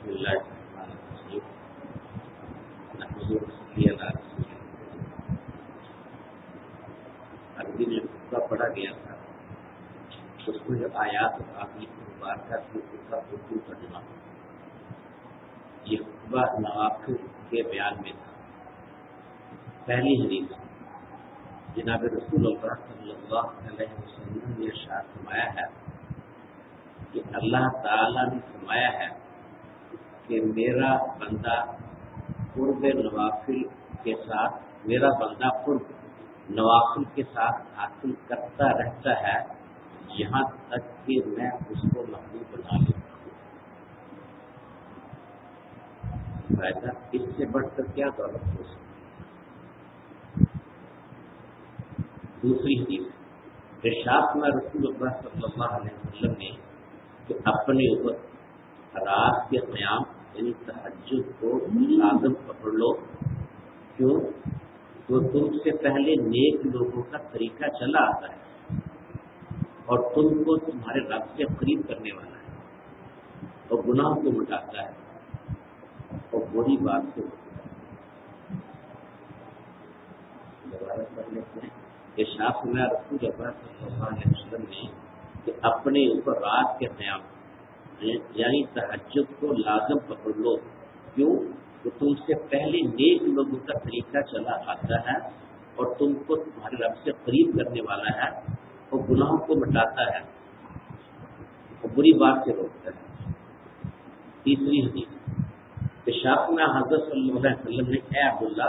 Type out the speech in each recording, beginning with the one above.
بسم اللہ الرحمن الرحیم نحمده ونصلي علی رسول اللہ۔ عربی میں خطبہ پڑھا گیا تھا، اس میں جو آیات اور احادیث مبارکہ تھی اس کا اردو ترجمہ، یہ خطبہ نوافل کے بیان میں تھا۔ پہلی حدیث جناب رسول اللہ صلی اللہ علیہ وسلم نے ارشاد فرمایا ہے کہ اللہ تعالیٰ نے فرمایا ہے کہ میرا بندہ قرب نوافل کے ساتھ حاصل کرتا رہتا ہے یہاں تک کہ میں اس کو محبوب بنا لوں۔ فائدہ اس سے بڑھ کر کیا دولت ہو سکتی۔ دوسری حدیث ارشاد میں رسول اللہ صلی اللہ علیہ وسلم نے کہ اپنے اوپر رات کے قیام یعنی تہجد کو لازم پکڑ لو، کیوں؟ تو تم سے پہلے نیک لوگوں کا طریقہ چلا آتا ہے اور تم کو تمہارے رب سے قریب کرنے والا ہے اور گناہوں کو مٹاتا ہے اور بری بات سے روکتا ہے۔ دوبارہ پڑھ لیتے ہیں۔ ارشاد میں رسول اللہ صلی اللہ علیہ وسلم نے کہ اپنے اوپر رات کے قیام یعنی تہجد کو لازم پکڑ لو، کیوں؟ تو تم سے پہلے نیک لوگوں کا طریقہ چلا آتا ہے اور تم کو تمہارے رب سے قریب کرنے والا ہے اور گناہوں کو مٹاتا ہے اور بری بات سے روکتا ہے۔ تیسری حدیث ارشاد میں حضرت صلی اللہ علیہ وسلم نے اے عبداللہ،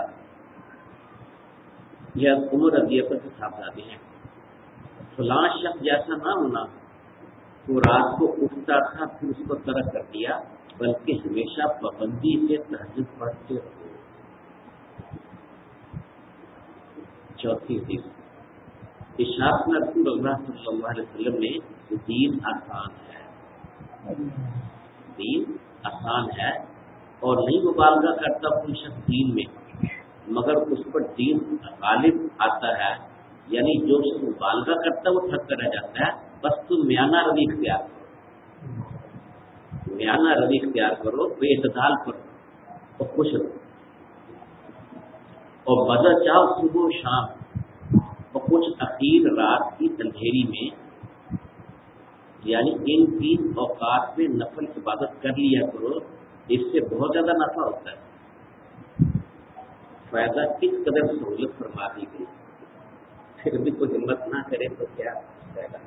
یہ عمر رضی اللہ کے صاحبزادے ہیں، فلاں شخص جیسا نہ ہونا وہ رات کو اٹھتا تھا پھر اس کو ترک کر دیا، بلکہ ہمیشہ پابندی سے تہجد پڑھتے رہو۔ چوتھی حدیث ارشاد میں رسول اللہ صلی اللہ علیہ وسلم نے دین آسان ہے، دین آسان ہے اور نہیں مبالغہ کرتا کوئی شخص دین میں، مگر اس پر دین غالب آتا ہے، یعنی جو شخص مبالغہ کرتا ہے وہ تھک کر رہ جاتا ہے۔ بس تم میانہ روی اختیار کرو، بے اعتدال پر اور خوش رہو، اور مزہ چاہو صبح و شام اور کچھ اخیر رات کی اندھیری میں، یعنی ان تین اوقات میں نفل عبادت کر لیا کرو، اس سے بہت زیادہ نفع ہوتا ہے۔ فائدہ کس قدر سہولت فرما دی گئی، پھر بھی کوئی ہمت نہ کرے تو کیا فائدہ۔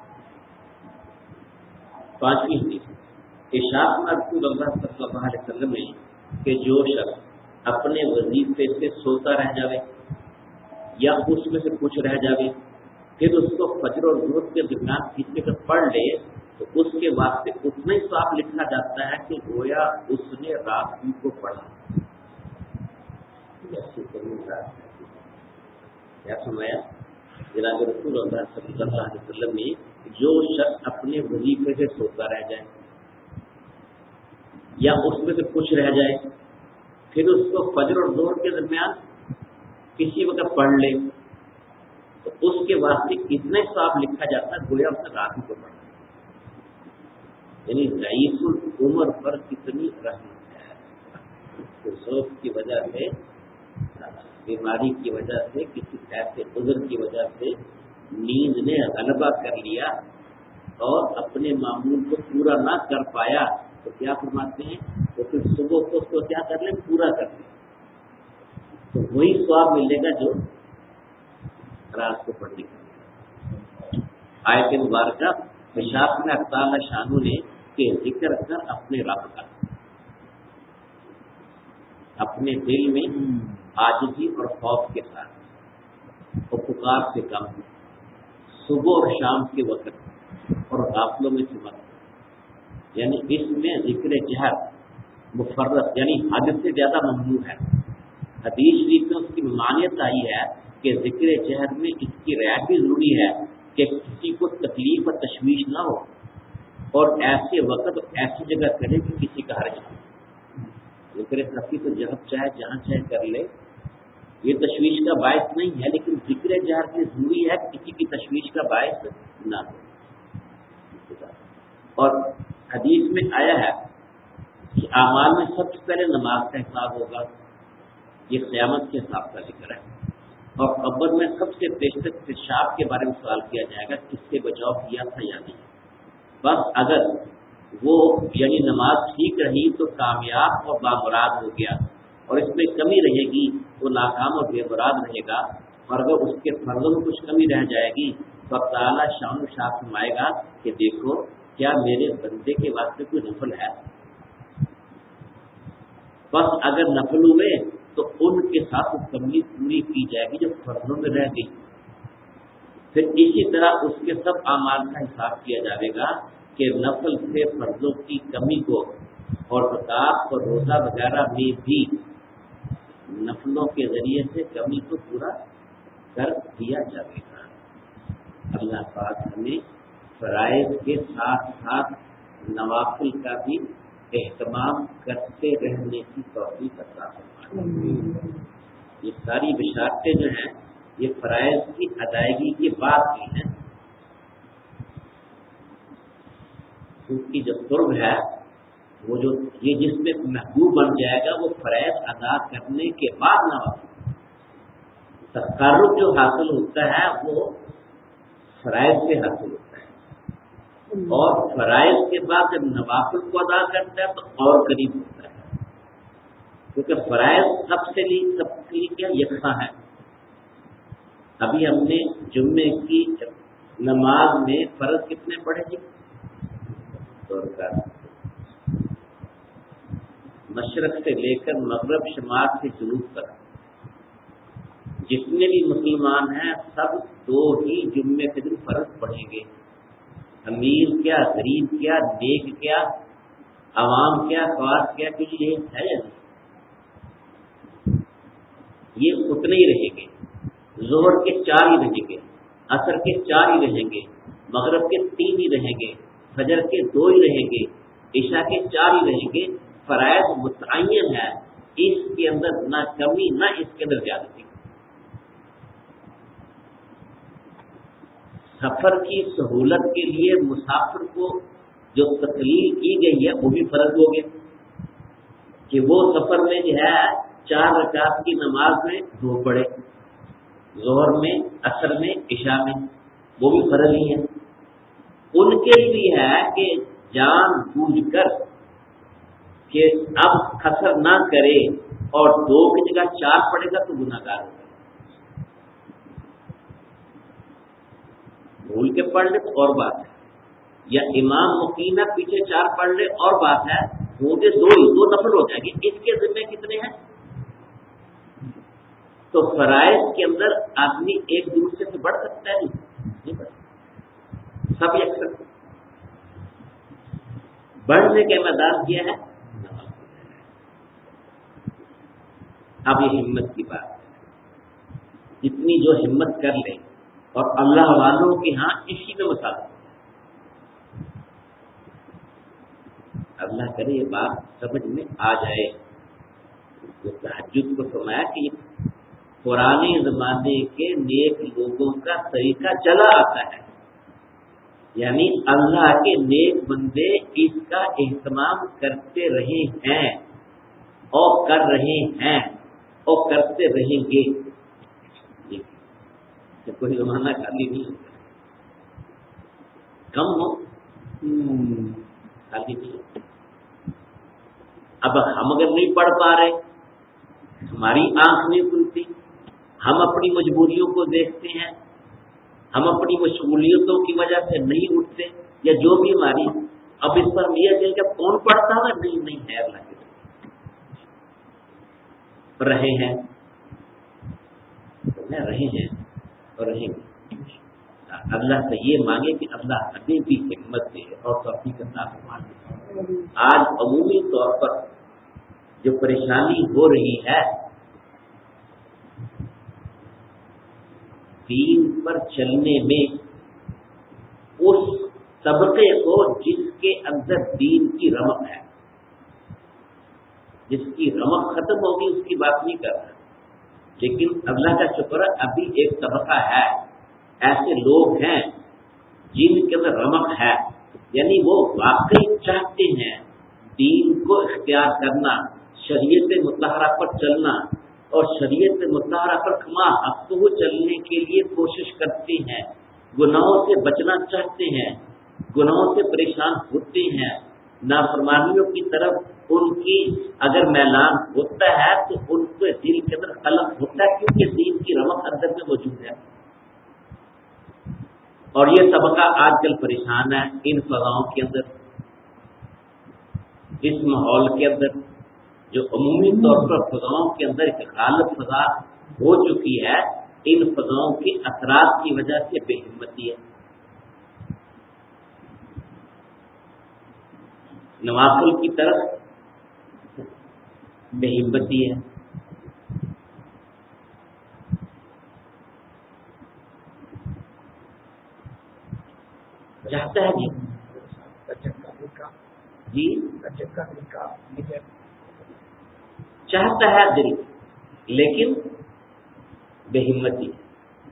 پانچویں حدیث ارشاد میں رسول اللہ صلی اللہ علیہ وسلم نے کہ جو شخص اپنے وظیفے سے سوتا رہ جاوے یا اس میں سے کچھ رہ جاوے پھر اس کو فجر اور ظہر کے درمیان کسی کا پڑھ لے تو اس کے واسطے اتنا ہی ثواب لکھا جاتا ہے کہ گویا اس نے رات کو پڑھا۔ کیا سمایا؟ جناب رسول اللہ صلی اللہ علیہ وسلم نے جو شخص اپنے وظیفے سے سوتا رہ جائے یا اس میں سے کچھ رہ جائے پھر اس کو فجر اور ظہر کے درمیان کسی وقت پڑھ لے تو اس کے واسطے اتنا ثواب لکھا جاتا ہے گویا اس نے رات کو پڑھا۔ یعنی ضعیف العمر پر کتنی رحمت ہے، ذوق کی وجہ سے، بیماری کی وجہ سے، کسی ایسے عذر کی وجہ سے نیند نے غلبہ کر لیا اور اپنے معمول کو پورا نہ کر پایا تو کیا فرماتے ہیں، تو پھر صبح کو اس کو کیا کر لیں، پورا کر لیں، تو وہی ثواب ملے گا جو رات کو پڑھنے کا۔ آیت مبارکہ ارشاد میں تعالی شانو نے کہ ذکر کر اپنے رب کا، اپنے دل میں عاجزی اور خوف کے ساتھ اور پکار سے کم، صبح اور شام کے وقت اور غافلوں میں سے مت، یعنی اس میں ذکر جہر مفرط یعنی حد سے زیادہ ممنوع ہے۔ حدیث شریف میں اس کی ممانعت آئی ہے کہ ذکر جہر میں اس کی رعایت بھی ضروری ہے کہ کسی کو تکلیف اور تشویش نہ ہو اور ایسے وقت اور ایسی جگہ کرے کہ کسی کا حرج نہ ہو۔ ذکر خفی تو جب چاہے جہاں چاہے کر لے، یہ تشویش کا باعث نہیں ہے، لیکن ذکر جہر میں ضروری ہے کہ کسی کی تشویش کا باعث نہ ہو۔ اور حدیث میں آیا ہے کہ اعمال میں سب سے پہلے نماز کا حساب ہوگا، یہ قیامت کے حساب کا ذکر ہے، اور قبر میں سب سے بیشتر پیشاب کے بارے میں سوال کیا جائے گا، کس سے بچاؤ کیا تھا یا نہیں۔ بس اگر وہ یعنی نماز ٹھیک رہی تو کامیاب اور بامراد ہو گیا، اور اس میں کمی رہے گی تو ناکام اور بے مراد رہے گا، اور اگر اس کے فرضوں میں کچھ کمی رہ جائے گی تو اب تعالیٰ شان و شاخ فرمائے گا کہ دیکھو کیا میرے بندے کے واسطے کوئی نفل ہے۔ بس اگر نفل ہوئے تو ان کے ساتھ کمی پوری کی جائے گی جو فرضوں میں رہ گئی، پھر اسی طرح اس کے سب اعمال کا حساب کیا جائے گا کہ نفل سے فرضوں کی کمی کو، اور زکات اور روزہ وغیرہ میں بھی نفلوں کے ذریعے سے کمی کو پورا کر دیا جائے گا۔ اللہ پاک ہمیں فرائض کے ساتھ ساتھ نوافل کا بھی اہتمام کرتے رہنے کی توفیق عطا فرمائے۔ یہ ساری بشارتیں جو ہیں یہ فرائض کی ادائیگی کے بعد کی ہیں، کیونکہ جو قرب ہے وہ جو یہ جس میں محبوب بن جائے گا وہ فرائض ادا کرنے کے بعد نوافل، تقرب جو حاصل ہوتا ہے وہ فرائض سے حاصل ہوتا ہے، اور فرائض کے بعد جب نوافل کو ادا کرتا ہے تو اور قریب ہوتا ہے، کیونکہ فرائض سب کے لیے کیا یکساں ہے۔ ابھی ہم نے جمعے کی نماز میں فرض کتنے پڑھے جی؟ مشرق سے لے کر مغرب شمال سے جنوب تک جتنے بھی مسلمان ہیں سب دو ہی جمعے کے دن فرض پڑھیں گے، امیر کیا، غریب کیا، نیک کیا، عوام کیا، خواص کیا، کچھ یہ ہے یا نہیں؟ یہ اتنے ہی رہیں گے، ظہر کے 4 ہی رہیں گے، عصر کے 4 ہی رہیں گے، مغرب کے 3 ہی رہیں گے، فجر کے 2 ہی رہیں گے، عشاء کے 4 ہی رہیں گے۔ فرائض متعین ہے، اس کے اندر نہ کمی نہ اس کے اندر زیادتی۔ سفر کی سہولت کے لیے مسافر کو جو تقلیل کی گئی ہے وہ بھی فرض ہو گیا کہ وہ سفر میں جو ہے 4 رکعت کی نماز میں 2 پڑھے، ظہر میں، عصر میں، عشاء میں، وہ بھی فرض ہی ہے۔ ان کے لیے ہے کہ جان بوجھ کر کہ اب قصر نہ کرے اور 2 کی جگہ 4 پڑے گا تو گناہ گار ہوگا، بھول کے پڑھ لے تو اور بات ہے، یا امام مقیمہ پیچھے 4 پڑھ لے اور بات ہے، ہوں گے 2 ہی، 2 نفل ہو جائیں گے۔ اس کے ذمہ کتنے ہیں؟ تو فرائض کے اندر آدمی ایک دوسرے سے بڑھ سکتا ہے نہیں بڑھ سکتا، سب یکساں بڑھنے کا میدان کیا ہے؟ اب یہ ہمت کی بات ہے، جتنی جو ہمت کر لے، اور اللہ والوں کے ہاں اسی میں مساوات ہے۔ اللہ کرے یہ بات سمجھ میں آ جائے، جو تہجد کو فرمایا کہ یہ پرانے زمانے کے نیک لوگوں کا طریقہ چلا آتا ہے، یعنی اللہ کے نیک بندے اس کا اہتمام کرتے رہے ہیں اور کر رہے ہیں اور کرتے رہیں گے۔ کوئی زمانہ خالی نہیں ہوتا، کم ہو خالی نہیں ہوتا۔ اب ہم اگر نہیں پڑھ پا رہے، ہماری آنکھ نہیں کھلتی، ہم اپنی مجبوریوں کو دیکھتے ہیں، ہم اپنی مشغولیتوں کی وجہ سے نہیں اٹھتے، یا جو بھی ہماری، اب اس پر یہ کہ جب کون پڑھتا ہے نہیں ہے، اللہ کے رہے ہیں اور رہیں گے۔ اللہ سے یہ مانگے کہ اللہ ہمیں بھی ہمت دے اور توفیق عطا فرمائے۔ آج عمومی طور پر جو پریشانی ہو رہی ہے دین پر چلنے میں، اس طبقے کو جس کے اندر دین کی رمق ہے، جس کی رمق ختم ہوگی اس کی بات نہیں کر رہا، لیکن اللہ کا شکر ہے ابھی ایک طبقہ ہے، ایسے لوگ ہیں جن کے اندر رمق ہے، یعنی وہ واقعی چاہتے ہیں دین کو اختیار کرنا، شریعت مطہرہ پر چلنا اور شریعت مطہرہ پر کما حق کو چلنے کے لیے کوشش کرتے ہیں، گناہوں سے بچنا چاہتے ہیں، گناہوں سے پریشان ہوتے ہیں، نافرمانیوں کی طرف ان کی اگر میلان ہوتا ہے تو ان کے دل کے اندر قلق ہوتا ہے، کیونکہ دین کی رمق اندر میں موجود ہے۔ اور یہ طبقہ آج کل پریشان ہے ان فضاؤں کے اندر، اس ماحول کے اندر جو عمومی طور پر فضاؤں کے اندر ایک غالب فضا ہو چکی ہے، ان فضاؤں کے اثرات کی وجہ سے بے ہمتی ہے، نوافل کی طرف بے ہمتی ہے۔ چاہتا ہے جی چاہتا ہے دل، لیکن بے ہمتی ہے۔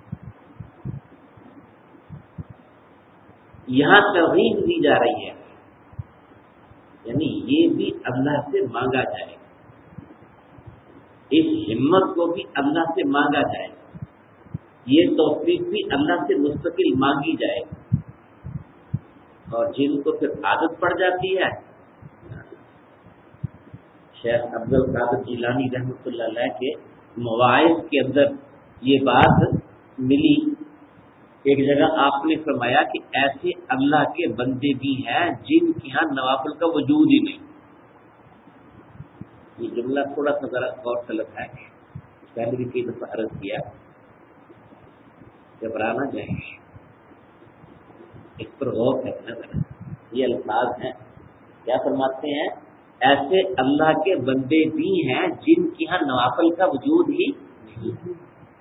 یہاں ترغیب دی جا رہی ہے، یعنی یہ بھی اللہ سے مانگا جائے، اس ہمت کو بھی اللہ سے مانگا جائے، یہ توفیق بھی اللہ سے مستقل مانگی جائے، اور جن کو پھر عادت پڑ جاتی ہے، شیخ عبد القادر جیلانی رحمۃ اللہ علیہ کے مواعظ کے اندر یہ بات ملی۔ ایک جگہ آپ نے فرمایا کہ ایسے اللہ کے بندے بھی ہیں جن کے ہاں نوافل کا وجود ہی نہیں۔ یہ جملہ تھوڑا سا ذرا غور طلب ہے، پہلے بھی کئی دفعہ عرض کیا، گھبرانا جائیں، اس پر غور کرنا ذرا۔ یہ الفاظ ہیں، کیا فرماتے ہیں؟ ایسے اللہ کے بندے بھی ہیں جن کے ہاں نوافل کا وجود ہی نہیں۔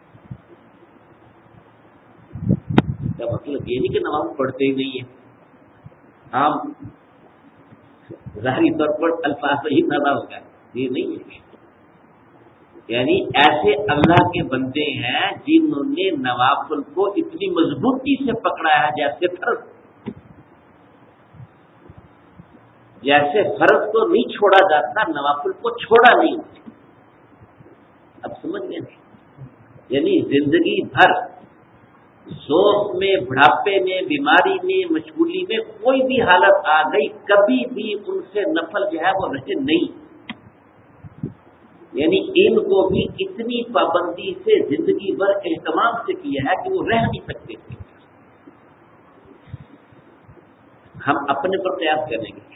کا مطلب یہ نہیں کہ نماز پڑھتے ہی نہیں ہے، ہم ظاہری طور پر الفاظ ہی پیدا ہوگا، یہ نہیں ہے۔ یعنی ایسے اللہ کے بندے ہیں جنہوں نے نوافل کو اتنی مضبوطی سے پکڑا ہے، جیسے فرض کو نہیں چھوڑا جاتا، نوافل کو چھوڑا نہیں۔ اب سمجھ گئے؟ یعنی زندگی بھر ذوق میں، بڑھاپے میں، بیماری میں، مشغولی میں کوئی بھی حالت آ گئی، کبھی بھی ان سے نفل جو ہے وہ رہے نہیں۔ یعنی ان کو بھی اتنی پابندی سے زندگی بھر اہتمام سے کیا ہے کہ وہ رہ نہیں سکتے تھے۔ ہم اپنے پر قیاس کریں گے،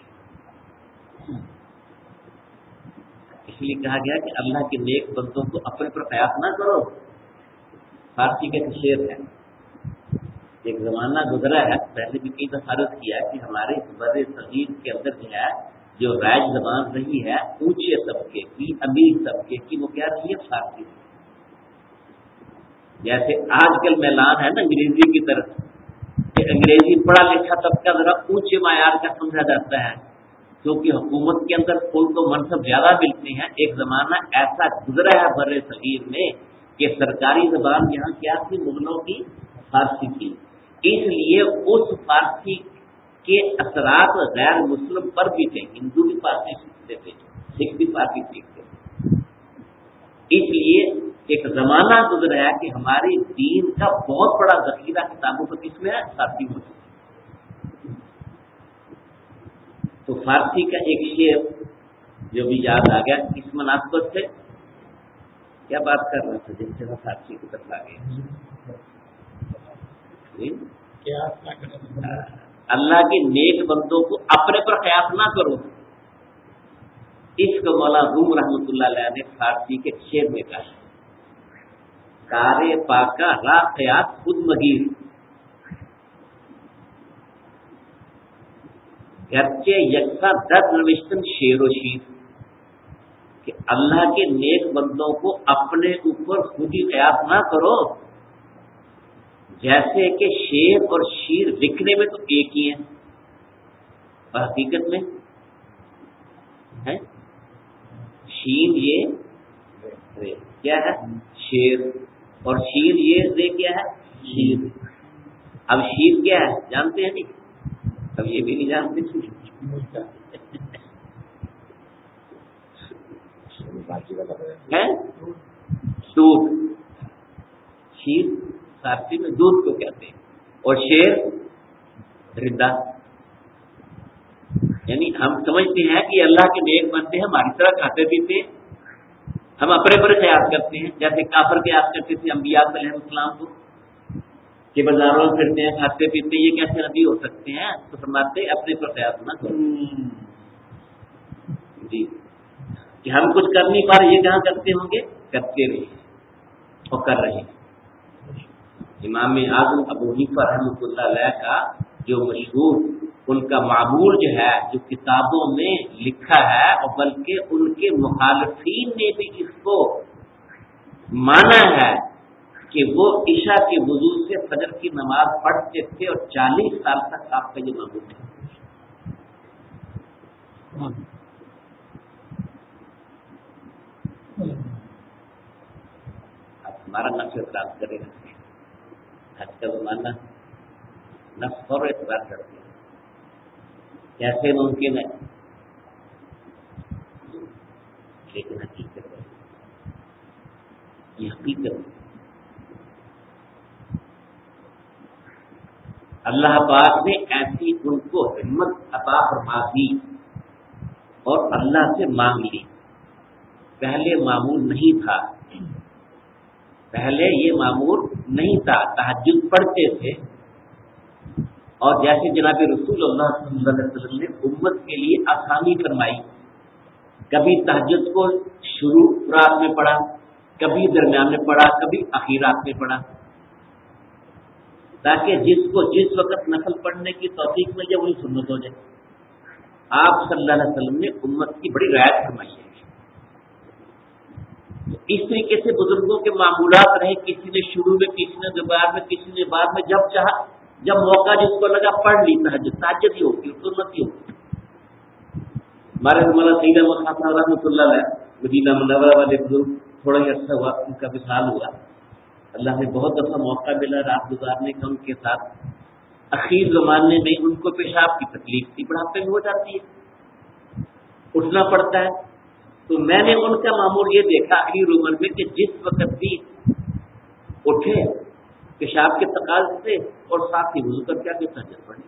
اس لیے کہا گیا کہ اللہ کے نیک بندوں کو اپنے پر قیاس نہ کرو۔ فارسی کا ایک شعر ہے، ایک زمانہ گزرا ہے، پہلے بھی کئی دفعہ عرض کیا کہ ہمارے بر صغیر کے اندر جو ہے جو رائج زبان رہی ہے اونچے طبقے کی، امیر طبقے کی، وہ کیا رہی ہے؟ فارسی۔ جیسے آج کل میلان ہے نا انگریزی کی طرف، کہ انگریزی پڑھا لکھا طبقہ ذرا اونچے معیار کا سمجھا جاتا ہے، کیونکہ حکومت کے اندر ان کو منصب زیادہ ملتے ہیں۔ ایک زمانہ ایسا گزرا ہے بر صغیر میں کہ سرکاری زبان یہاں کیا تھی؟ مغلوں کی فارسی تھی، اس لیے اس فارسی کے اثرات غیر مسلم پر بھی تھے، ہندو بھی فارسی سیکھتے تھے، سکھ بھی فارسی سیکھتے تھے۔ اس لیے ایک زمانہ گزرا ہے کہ ہمارے دین کا بہت بڑا ذخیرہ کتابوں کا کس میں ہے؟ فارسی میں۔ تو فارسی کا ایک شعر جو بھی یاد آ گیا، اس مناسبت سے کیا بات کر رہا تھا جس سے وہ فارسی کو طرف آ گیا؟ اللہ کے نیک بندوں کو اپنے پر قیاس نہ کرو، اس کو مولانا روم رحمۃ اللہ علیہ نے فارسی کے شعر میں کہا، کارے پاکا را قیاس خود مگیر، گرچہ یکساں در نوشتن شیر و شیر، کہ اللہ کے نیک بندوں کو اپنے اوپر خود ہی قیاس نہ کرو، جیسے کہ شیر اور شیر دکھنے میں تو ایک ہی ہیں، اور حقیقت میں ہے شیر یہ کیا ہے؟ شیر، اور شیر یہ رے کیا ہے؟ شیر۔ اب شیر کیا ہے جانتے ہیں نہیں؟ اب یہ بھی نہیں جانتے۔ ہے دودھ، شیر فارسی میں دودھ کو کہتے ہیں، اور شیر رندہ. یعنی ہم سمجھتے ہیں کہ اللہ کے نیک بندے ہماری طرح کھاتے پیتے، ہم اپنے پر قیاس کرتے ہیں، جیسے کافر قیاس کرتے تھے انبیاء علیہ السلام کو کہ بازاروں میں پھرتے ہیں کھاتے پیتے، یہ کیسے نبی ہو سکتے ہیں؟ تو فرماتے اپنے پر قیاس نہ کرو جی، کہ ہم کچھ کر نہیں پا رہے، یہ کہاں کرتے ہوں گے؟ کرتے رہے اور کر رہے ہیں. امام اعظم ابو حنیفہ رحمۃ اللہ علیہ کا جو مشہور ان کا معمول جو ہے، جو کتابوں میں لکھا ہے، اور بلکہ ان کے مخالفین نے بھی اس کو مانا ہے کہ وہ عشاء کے وضو سے فجر کی نماز پڑھتے تھے، اور 40 سال تک آپ کا یہ معمول ہے. اب ہمارا نفس اعتراض کرے گا، حج کا زمانہ نفس اور اعتراض کرتے ہیں، کیسے ممکن ہے؟ لیکن حقیقت ہے، یہ حقیقت ہے. اللہ پاک نے ایسی ان کو ہمت عطا فرما دی اور اللہ سے مانگ لی. پہلے معمول نہیں تھا، پہلے یہ معمول نہیں تھا، تہجد پڑھتے تھے، اور جیسے جناب رسول اللہ صلی اللہ علیہ وسلم نے امت کے لیے آسانی فرمائی، کبھی تہجد کو شروع رات میں پڑھا، کبھی درمیان میں پڑھا، کبھی آخرات میں پڑھا، تاکہ جس کو جس وقت نفل پڑھنے کی توفیق مل جائے وہی سنت ہو جائے. آپ صلی اللہ علیہ وسلم نے امت کی بڑی رعایت فرمائی ہے. اس طریقے سے بزرگوں کے معمولات رہے، کسی نے شروع میں، کسی نے دوپہر میں، کسی نے بعد میں، جب چاہا، جب موقع جس کو لگا پڑھ لی. تہجد ہی ہوگی، سنت ہی ہوگی. ہمارے مولانا سید احمد خان صاحب رحمۃ اللہ علیہ مدینہ منورہ والے بزرگ، تھوڑا ہی عرصہ ہوا ان کا وصال ہوا. اللہ نے بہت دفعہ موقع ملا رات گزارنے کا ان کے ساتھ. اخیر زمانے میں ان کو پیشاب کی تکلیف تھی، بڑھاپے میں ہو جاتی ہے، اٹھنا پڑتا ہے. تو میں نے ان کا معمول یہ دیکھا اخیر عمر میں کہ جس وقت بھی اٹھے پیشاب کے تقاضے سے اور ساتھ ہی وضو کر کے تہجد پڑھی.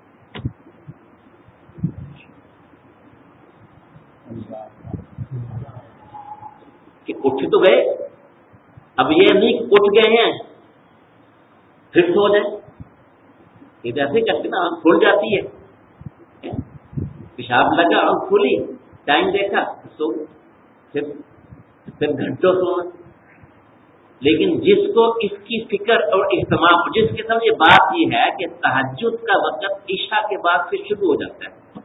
کہ اٹھ تو گئے، اب یہ نہیں کہ اٹھ گئے ہیں پھر سو جائیں. یہ جیسے کرتے نا آنکھ کھل جاتی ہے، پیشاب لگا آنکھ کھلی، ٹائم دیکھا سو، پھر گھنٹوں سونا. لیکن جس کو اس کی فکر اور اہتمام، جس کے سمجھ بات یہ ہے کہ تہجد کا وقت عشاء کے بعد سے شروع ہو جاتا ہے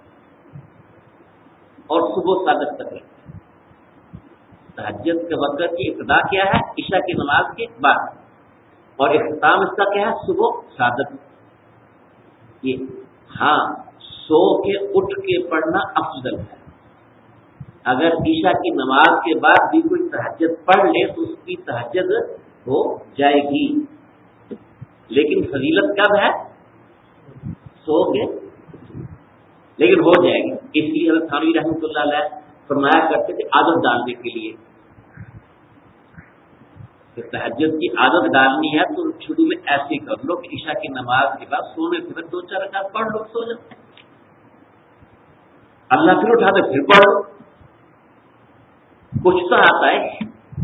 اور صبح صادق تک رہتا ہے. تہجد کے وقت کی ابتدا کیا ہے؟ عشاء کی نماز کے بعد، اور اختتام اس کا کیا ہے؟ صبح صادق. یہ ہاں سو کے اٹھ کے پڑھنا افضل ہے. اگر عشاء کی نماز کے بعد بھی کوئی تہجد پڑھ لے تو اس کی تہجد ہو جائے گی، لیکن فضیلت کب ہے؟ سو کے، لیکن ہو جائے گی. اس لیے حضرت تھانوی رحمۃ اللہ علیہ فرمایا کرتے تھے عادت ڈالنے کے لیے کہ تہجد کی عادت ڈالنی ہے تو شروع میں ایسے کر لو کہ عشاء کی نماز کے بعد سونے سے پھر 2-4 رکعت پڑھ لو، سو جاؤ، اللہ پھر اٹھا دے پھر پڑھ لو. کچھ تو آتا ہے،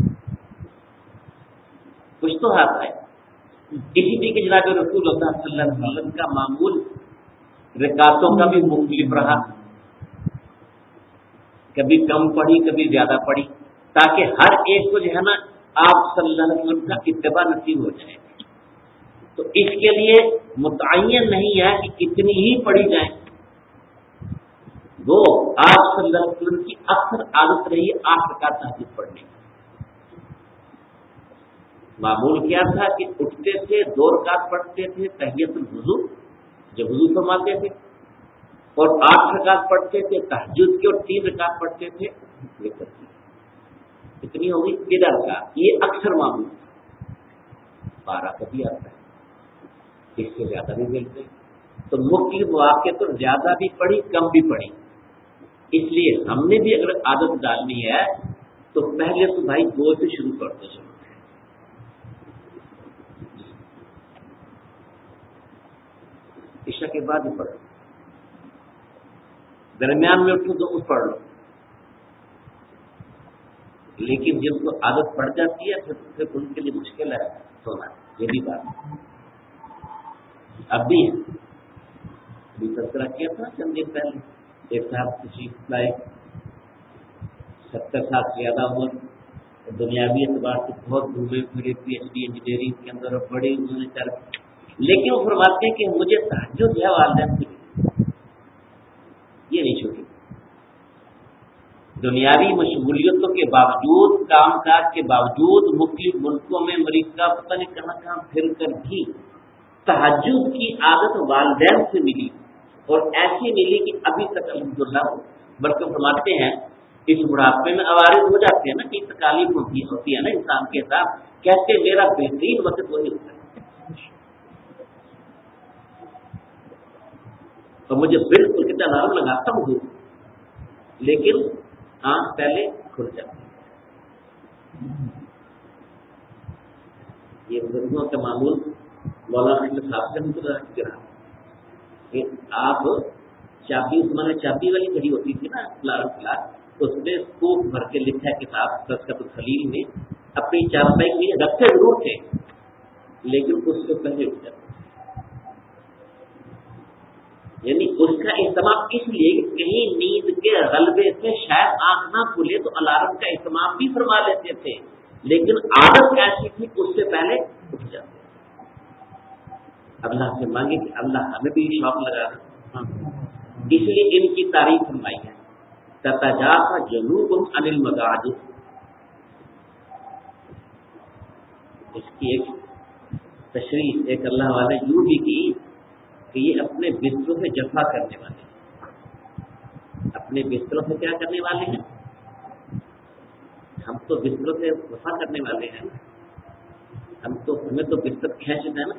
کچھ تو آتا ہے. اسی طریقے جناب رسول اللہ صلی اللہ علیہ وسلم کا معمول رکعتوں کا بھی مختلف رہا، کبھی کم پڑھی کبھی زیادہ پڑھی، تاکہ ہر ایک کو جو ہے نا آپ صلی اللہ علیہ وسلم کا اتباع نصیب ہو جائے. تو اس کے لیے متعین نہیں ہے کہ کتنی ہی پڑھی جائیں، وہ آپ صلی اللہ علیہ وسلم کی اکثر عادت رہی 8 رکعت تہجد پڑھنے کی. معمول کیا تھا کہ اٹھتے تھے 2 رکعت پڑھتے تھے تحیۃ الوضو جب وضو فرماتے تھے، اور 8 رکعت پڑھتے تھے تہجد کے، اور 3 رکعت پڑھتے تھے وتر کی. اتنی ہوگی 13 رکعت. یہ اکثر معمول تھا. 12 کبھی آتا ہے، اس سے زیادہ بھی ملتے. تو مختلف مواقع پر زیادہ بھی پڑھی کم بھی پڑھی. اس لیے ہم نے بھی اگر عادت ڈالنی ہے تو پہلے تو بھائی 2 سے شروع کر دو. چلو عشاء کے بعد ہی پڑھ لو, درمیان میں اٹھو تو پڑھ لو. لیکن جب کو عادت پڑ جاتی ہے پھر ان کے لیے مشکل ہے سونا. یہ بھی بات اب بھی تذکرہ کیا تھا چند دن پہلے. ایک صاحب تشریف لائے, 70 سال سے زیادہ عمر, دنیاوی اعتبار سے بہت گھومے پھرے, PhD انجینئرنگ کے اندر بڑے انہوں نے کر, لیکن وہ فرماتے ہیں کہ مجھے تہجد ہے والدین سے یہ نہیں چھوٹی. دنیاوی مشغولیتوں کے باوجود, کام کاج کے باوجود, مختلف ملکوں میں, امریکہ پتہ نہیں کہاں کہاں پھر کر بھی تہجد کی عادت والدین سے ملی, اور ایسی ملی کہ ابھی تک الحمدللہ. بلکہ فرماتے ہیں اس بڑھاپے میں عوارض ہو جاتے ہیں نا, کہ تکالیف ہوتی ہے نا انسان کے ساتھ, کہتے میرا بہترین وقت وہی ہوتا ہے. تو مجھے بالکل کتنا نرم لگاتا ہوں, لیکن آنکھ پہلے کھل جاتی ہے. یہ بزرگوں کا معمول مولانا احمد صاحب سے متعلق رہا کہ آپ چابی, زمانے چابی والی گھڑی ہوتی تھی نا, فلاس, اس میں خوب بھر کے لکھا ہے کتاب تذکرۃ الخلیل میں, اپنی چارپائی کے لیے رکھتے ضرور تھے لیکن اس سے پہلے اٹھ جاتے. یعنی اس کا اہتمام اس لیے کہ کہیں نیند کے غلبے سے شاید آنکھ نہ کھلے تو الارم کا اہتمام بھی فرما لیتے تھے, لیکن عادت ایسی تھی اس سے پہلے اٹھ جاتے. اللہ سے مانگے کہ اللہ ہمیں بھی شوق لگا رہا. اس لیے ان کی تعریف فرمائی ہے, تتجافى جنوبهم عن المضاجع. اس کی ایک تشریح ایک اللہ والے یوں بھی کی کہ یہ اپنے بستروں سے جفا کرنے والے ہیں. اپنے بستروں سے کیا کرنے والے ہیں؟ ہم تو بستروں سے وفا کرنے والے ہیں. ہمیں تو بستر کھینچنا ہے نا.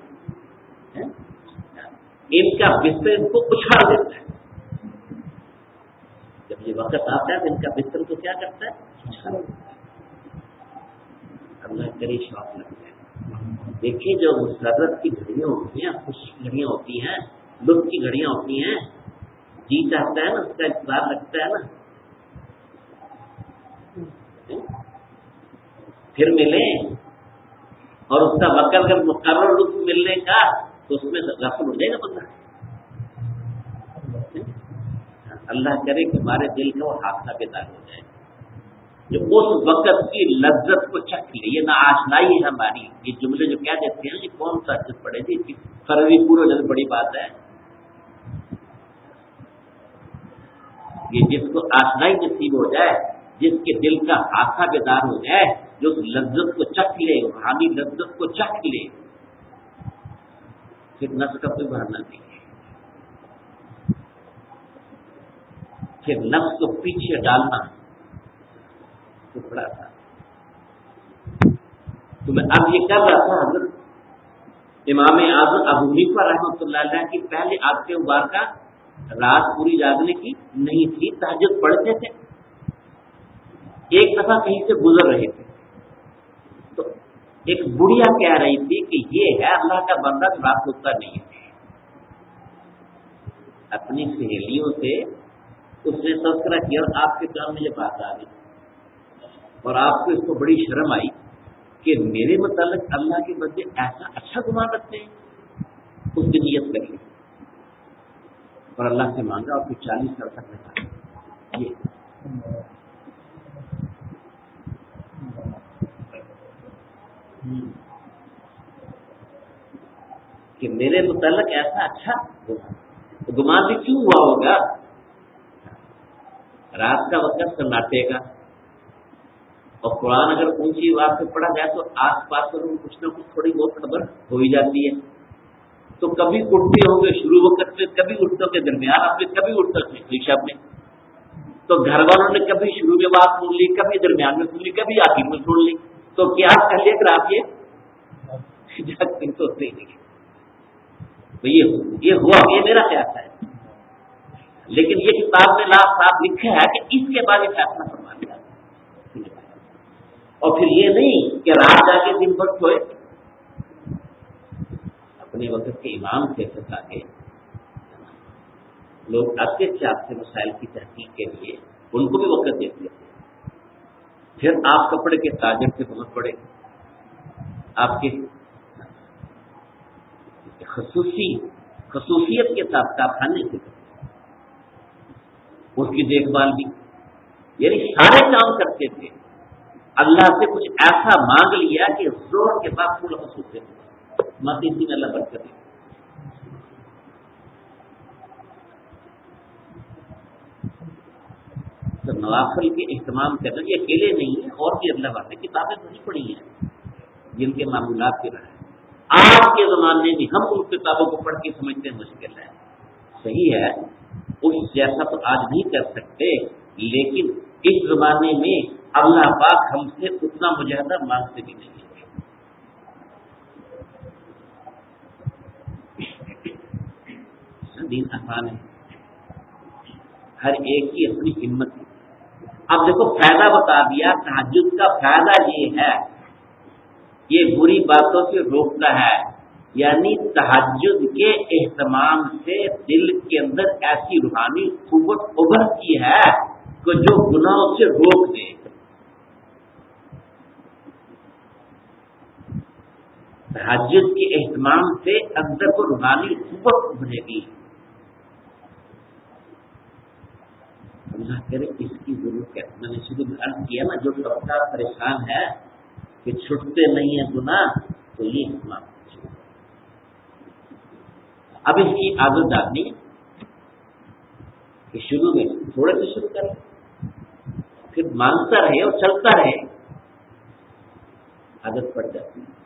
ان کا بستر ان کو اچھال دیتا ہے. جب یہ وقت آتا ہے تو ان کا بستر کو کیا کرتا ہے؟ اچھال دیتا ہے. اللہ کرے شوق لگتا ہے. دیکھیے جو مسرت کی گھڑیاں ہوتی ہیں, خوش گھڑیاں ہوتی ہیں, لطف کی گھڑیاں ہوتی ہیں, جی چاہتا ہے نا, اس کا انتظار لگتا ہے نا, پھر ملیں, اور اس کا وقت اگر مقرر لطف ملنے کا تو اس میں غافل ہو جائے گا بندہ. اللہ کرے کہ ہمارے دل کا وہ حادثہ بیدار ہو جائے جو اس وقت کی لذت کو چکھ لے. یہ نہ آشنائی ہے ہماری. یہ جملے جو کہہ دیتے ہیں یہ کون سا چیز پڑے گی, فرضی پورا جب بڑی بات ہے. یہ جس کو آشنائی نصیب ہو جائے, جس کے دل کا حادثہ بیدار ہو جائے, جو اس لذت کو چکھ لے, روحانی لذت کو چکھ لے, پھر نفس کا کوئی بہانا نہیں ہے. پھر نفس کو پیچھے ڈالنا ٹکڑا تھا. تو میں اب یہ کر رہا تھا, حضرت امام اعظم ابو حنیفہ رحمۃ اللہ علیہ کی پہلے عادت مبارکہ رات پوری جاگنے کی نہیں تھی, تہجد پڑھتے تھے. ایک دفعہ کہیں سے گزر رہے تھے تو ایک بڑھیا کہہ رہی تھی کہ یہ ہے اللہ کا بندہ جو رات سوتا نہیں ہے. اپنی سہیلیوں سے اس نے تذکرہ کیا اور آپ کے کام میں یہ بات آ گئی, اور آپ کو اس کو بڑی شرم آئی کہ میرے متعلق اللہ کے بندے ایسا اچھا گمان رکھتے ہیں. اس کی نیت کر لی اور اللہ سے مانگا, اور پھر 40 سال تک رکھا. یہ کہ میرے متعلق ایسا اچھا ہوگا. تو گمان بھی کیوں ہوا ہوگا؟ رات کا وقت سناٹے کا, اور قرآن اگر اونچی آواز سے پڑھا جائے تو آس پاس میں کچھ نہ کچھ تھوڑی بہت خبر ہو ہی جاتی ہے. تو کبھی اٹھتے ہوں گے شروع وقت میں, کبھی اٹھتے ہوں گے درمیان میں, کبھی اٹھتے ہوں شب میں. تو گھر والوں نے کبھی شروع میں بات سن لی, کبھی درمیان میں سن لی, کبھی آخر میں سن لی. تو کیا کر لیا کہ آپ یہ جاگتے تو نہیں. یہ ہوا, یہ میرا خیال ہے. لیکن یہ کتاب میں صاف لکھا ہے کہ اس کے بعد یہ فیصلہ فرما دیا. اور پھر یہ نہیں کہ رات جا کے دن بھر سوئے، اپنے وقت کے امام تھے آگے لوگ آتے تھے آپ سے مسائل کی تحقیق کے لیے، ان کو بھی وقت دیتے تھے. پھر آپ کپڑے کے تاجر سے بہت بڑے، آپ کے خصوصیت کے ساتھ کارخانے سے اس کی دیکھ بھال بھی، یعنی سارے کام کرتے تھے. اللہ سے کچھ ایسا مانگ لیا کہ زور کے ساتھ پورا خصوصیت اسی میں اللہ برکت دے. تو نوافل کے اہتمام کرنا یہ اکیلے نہیں ہے، اور بھی اللہ والے کتابیں نہیں پڑھی ہیں جن کے معمولات کے رہے. آج کے زمانے میں ہم ان کتابوں کو پڑھ کے سمجھتے مشکل ہے. صحیح ہے اس جیسا تو آج نہیں کر سکتے، لیکن اس زمانے میں اللہ پاک ہم سے اتنا مجاہدہ مانگتے بھی نہیں ہے. دین آسان ہے، ہر ایک کی اپنی ہمت ہے. اب دیکھو فائدہ بتا دیا، تہجد کا فائدہ یہ ہے، یہ بری باتوں سے روکتا ہے. یعنی تہجد کے اہتمام سے دل کے اندر ایسی روحانی قوت ابھرتی ہے کہ جو گناہوں سے روک دے. تہجد کے اہتمام سے اندر کو روحانی قوت ابھرے گی. اللہ کرے اس کی ضرورت ہے. میں نے شروع میں عرض کیا نا، جو طبقہ پریشان ہے کہ چھٹتے نہیں ہیں گناہ، تو یہ اہتمام. اب اس کی عادت ڈالنی ہے کہ شروع میں تھوڑے سے شروع کریں، پھر مانگتا رہے اور چلتا رہے، عادت پڑ جاتی ہے.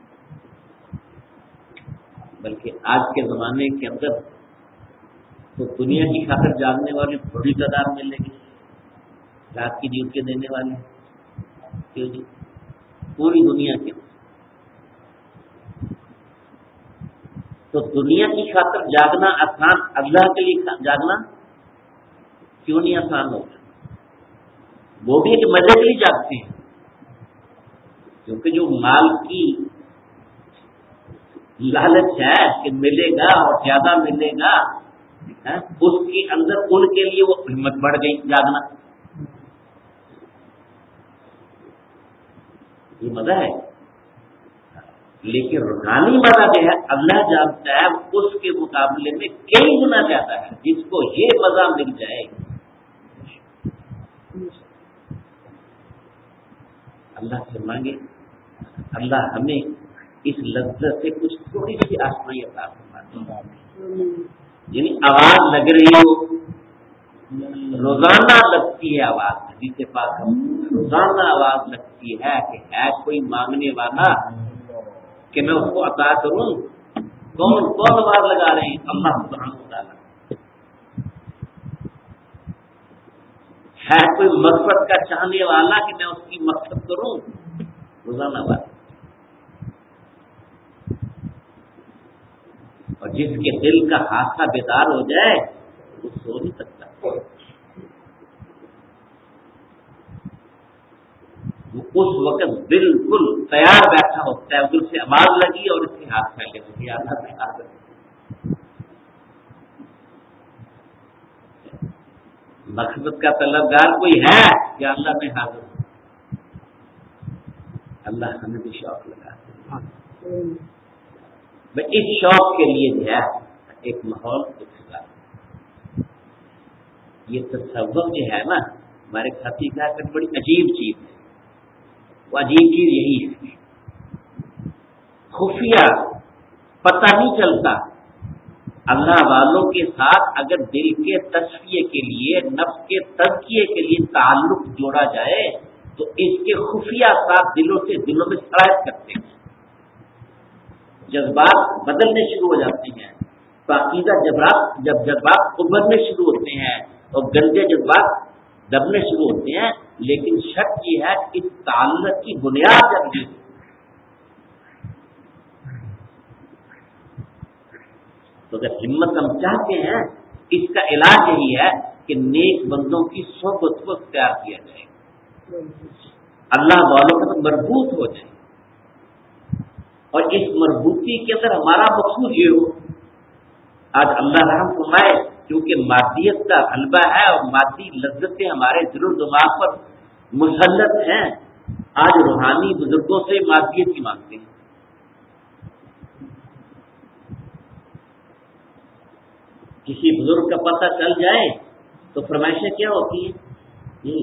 بلکہ آج کے زمانے کے اندر تو دنیا کی خاطر جاننے والے بڑی تعداد ملے گی، رات کی ڈیوٹی دینے والے کیوں جی پوری دنیا کے. تو دنیا کی خاطر جاگنا آسان، اللہ کے لیے جاگنا کیوں نہیں آسان ہوگا؟ وہ بھی ایک مزے کے لیے جاگتے ہیں، کیونکہ جو مال کی لالچ ہے کہ ملے گا اور زیادہ ملے گا، اس کے اندر ان کے لیے وہ ہمت بڑھ گئی جاگنا. یہ مزہ ہے. لیکن روحانی مزہ جو ہے اللہ جانتا ہے اس کے مقابلے میں کئی گنا زیادہ ہے. جس کو یہ مزہ مل جائے، اللہ سے مانگے اللہ ہمیں اس لذت سے کچھ تھوڑی سی آسمائی عطا فرمائے. یعنی آواز لگ رہی ہو، روزانہ لگتی ہے آواز، جسے پاک ہم روزانہ آواز لگتی ہے کہ ہے کوئی مانگنے والا کہ میں اس کو عطا کروں. کون آواز لگا رہے ہیں؟ اللہ سبحانہ و تعالیٰ. ہے کوئی مقصد کا چاہنے والا کہ میں اس کی مقصد کروں؟ روزانہ بات. اور جس کے دل کا حادثہ بیدار ہو جائے وہ سو نہیں سکتا. وہ اس وقت بالکل تیار بیٹھا ہوتا ہے، دل سے آواز لگی اور اس کے ہاتھ پھیلے ہوئے اللہ سے حاضر. مقصد کا طلبگار کوئی ہے یا اللہ میں حاضر ہوں؟ اللہ ہمیں بھی شوق لگا. اس شوق کے لیے جو ہے ایک ماحول اٹھتا. یہ تصوف جو ہے نا، ہمارے ساتھی کا بڑی عجیب چیز ہے. وہ عجیب چیز یہی ہے، خفیہ پتہ نہیں چلتا. اللہ والوں کے ساتھ اگر دل کے تصفیے کے لیے، نفس کے تزکیے کے لیے تعلق جوڑا جائے تو اس کے خفیہ ساتھ دلوں میں سرایت کرتے ہیں. جذبات بدلنے شروع ہو جاتے ہیں، پاکیزہ جذبات ابھرنے شروع ہوتے ہیں اور گندے جذبات دبنے شروع ہوتے ہیں. لیکن شک یہ ہے کہ اس تعلق کی بنیاد جب تو اگر ہمت ہم چاہتے ہیں، اس کا علاج یہی ہے کہ نیک بندوں کی صحبت کو اختیار کیا جائے. اللہ والوں کا مربوط ہو جائے، اور اس مربوطی کے اندر ہمارا مقصود یہ ہو. آج اللہ رحم فرمائے، کیونکہ مادیت کا غلبہ ہے اور مادی لذتیں ہمارے دل و دماغ پر مسلط ہیں، آج روحانی بزرگوں سے مادیت کی مانگتے ہیں. کسی بزرگ کا پتہ چل جائے تو فرمائشیں کیا ہوتی ہیں؟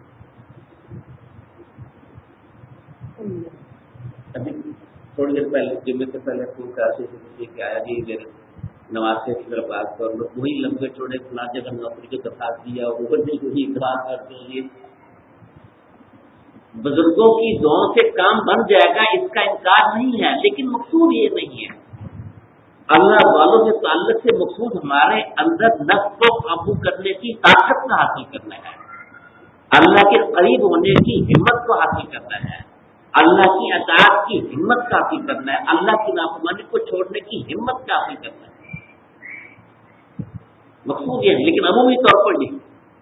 ابھی تھوڑی دیر پہلے جمعے سے پہلے فون کراچی سے کسی کہ آیا جی میرے نواز سے کی طرف بات کر لو، وہی لمبے چوڑے فلاں جگہ نوکری کو درخواست دیا، وہ بھی وہی اقرار کر دیں. بزرگوں کی دعاؤں سے کام بن جائے گا، اس کا انکار نہیں ہے، لیکن مقصود یہ نہیں ہے. اللہ والوں کے تعلق سے مقصود ہمارے اندر نفس کو قابو کرنے کی طاقت کا حاصل کرنا ہے، اللہ کے قریب ہونے کی ہمت کو حاصل کرنا ہے، اللہ کی اطاعت کی ہمت کا حاصل کرنا ہے، اللہ کی نافرمانی کو چھوڑنے کی ہمت کا حاصل کرنا ہے. مقصود یہ ہے، لیکن عمومی طور پر نہیں.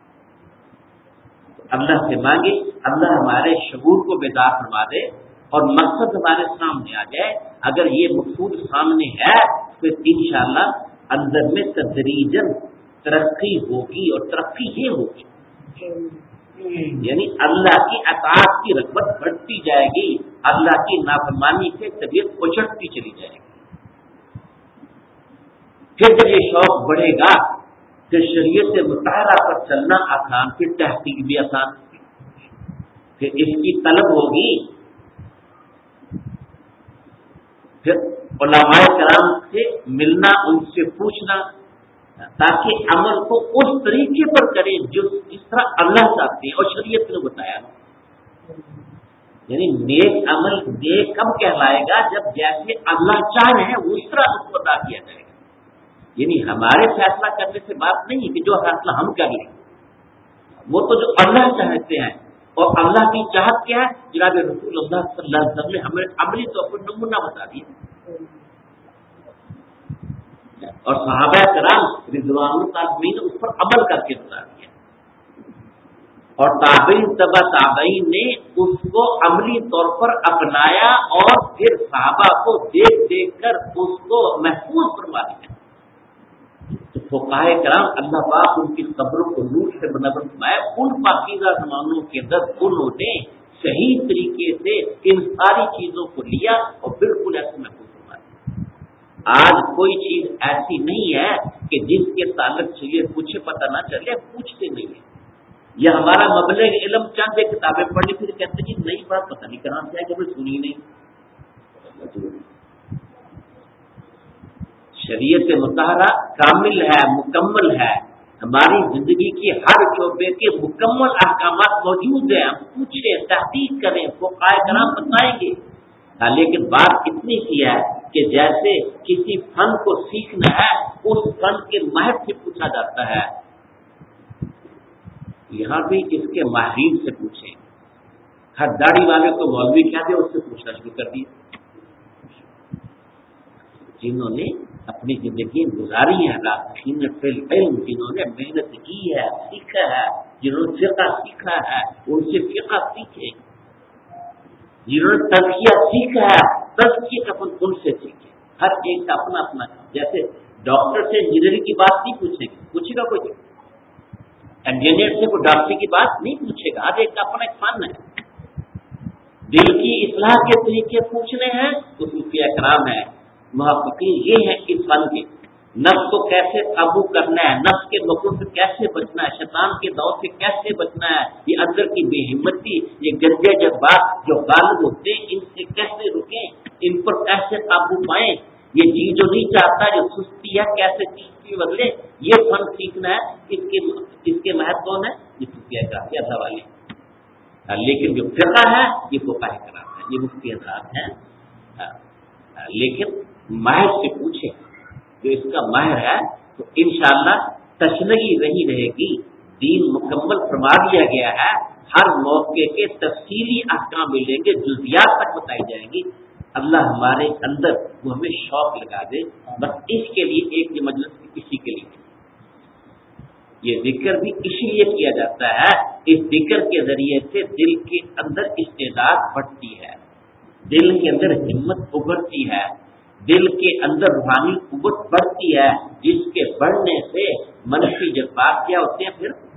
اللہ سے مانگے، اللہ ہمارے شعور کو بیدار فرما دے اور مقصد ہمارے سامنے آ جائے. اگر یہ مقصود سامنے ہے تو انشاءاللہ اندر میں تدریجاً ترقی ہوگی، اور ترقی یہ ہوگی یعنی اللہ کی اطاعت کی رغبت بڑھتی جائے گی، اللہ کی نافرمانی سے طبیعت اچھڑتی چلی جائے گی. پھر جب یہ شوق بڑھے گا پھر شریعت مطہرہ پر چلنا آسان، پھر تحقیق بھی آسان، پھر اس کی طلب ہوگی، پھر علماء کرام سے ملنا، ان سے پوچھنا، تاکہ عمل کو اس طریقے پر کریں جس طرح اللہ چاہتے ہیں اور شریعت نے بتایا. یعنی نیک عمل نیک کب کہلائے گا؟ جب جیسے اللہ چاہ رہے ہیں اس طرح اس کو ادا کیا جائے گا. یعنی ہمارے فیصلہ کرنے سے بات نہیں کہ جو فیصلہ ہم کر لیں، وہ تو جو اللہ چاہتے ہیں. اور اللہ کی چاہت کیا ہے؟ جناب رسول اللہ صلی اللہ علیہ وسلم نے ہمیں عملی طور پر نمونہ بتا دیا، اور صحابہ کرام رضوان اللہ نے اس پر عمل کر کے بتا دیا، اور تابعین تبع تابعین نے اس کو عملی طور پر اپنایا، اور پھر صحابہ کو دیکھ دیکھ کر اس کو محفوظ فرما دیا. فقہائے کرام اللہ پاک ان کی قبروں کو نور سے منور فرمائے، ان پاکیزہ زمانوں کے اندر انہوں نے صحیح طریقے سے ان ساری چیزوں کو لیا اور بالکل ایسے محفوظ فرمایا. آج کوئی چیز ایسی نہیں ہے کہ جس کے تعلق سے یہ پوچھے پتہ نہ چلے، پوچھتے نہیں ہیں. یہ ہمارا مبلغ علم چند ایک کتابیں پڑھی پھر کہتے ہیں نہیں پڑھا، پتہ نہیں کہاں سے ہے، کبھی سنی نہیں. شریعت مطہرہ کامل ہے، مکمل ہے، ہماری زندگی کی ہر شعبے کے مکمل احکامات موجود ہیں. ہم پوچھیں، تحقیق کریں، فقہائے کرام بتائیں گے. لیکن بات اتنی کی ہے کہ جیسے کسی فن کو سیکھنا ہے اس فن کے ماہر سے پوچھا جاتا ہے، یہاں بھی اس کے ماہرین سے پوچھیں. ہر داڑھی والے کو مولوی کہہ دے، اس سے پوچھنا شروع کر دیا. جنہوں نے اپنی زندگی گزاری ہے، راسخین فی العلم، جنہوں نے محنت کی ہے، سیکھا ہے، جنہوں نے فقہ سیکھا ہے ان سے فقہ سیکھے، جنہوں نے تزکیہ سیکھا ہے تزکیہ کا ان سے سیکھے. ہر ایک کا اپنا اپنا کام. جیسے ڈاکٹر سے انجینئرنگ کی بات نہیں پوچھے گا، پوچھے گا کوئی؟ انجینئر سے کوئی ڈاکٹری کی بات نہیں پوچھے گا. ہر ایک کا اپنا ایک فن ہے. دل کی اصلاح کے طریقے پوچھنے ہیں تو صوفیاء کرام ہے، محققین یہ ہے اس فن کے. نفس کو کیسے قابو کرنا ہے، نفس کے نقص سے کیسے بچنا ہے، شیطان کے دور سے کیسے بچنا ہے، یہ اندر کی بے ہمتی، یہ گندے جذبات جو غالب ہوتے ہیں ان سے کیسے رکیں، ان پر کیسے قابو پائیں. یہ جی جو نہیں چاہتا، جو سستی ہے، کیسے چیز کی بدلے، یہ فن سیکھنا ہے. اس کے محض کون ہے؟ یہ صوفیاء کرام کے اللہ والے. لیکن جو فقہ ہے یہ فقہائے کرام ہے، یہ مفتی حضرات ہیں. لیکن ماہر سے پوچھے، جو اس کا ماہر ہے تو انشاءاللہ تشنگی رہی رہے گی. دین مکمل فرما دیا گیا ہے، ہر موقع کے تفصیلی احکام ملیں گے، جزیات تک بتائی جائیں گی. اللہ ہمارے اندر وہ ہمیں شوق لگا دے. بس اس کے لیے ایک یہ مجلس کسی کے لیے یہ ذکر بھی اس لیے کیا جاتا ہے، اس ذکر کے ذریعے سے دل کے اندر استعداد بڑھتی ہے، دل کے اندر ہمت ابھرتی ہے، دل کے اندر روحانی قوت بڑھتی ہے، جس کے بڑھنے سے منفی جذبات کیا ہوتے ہیں پھر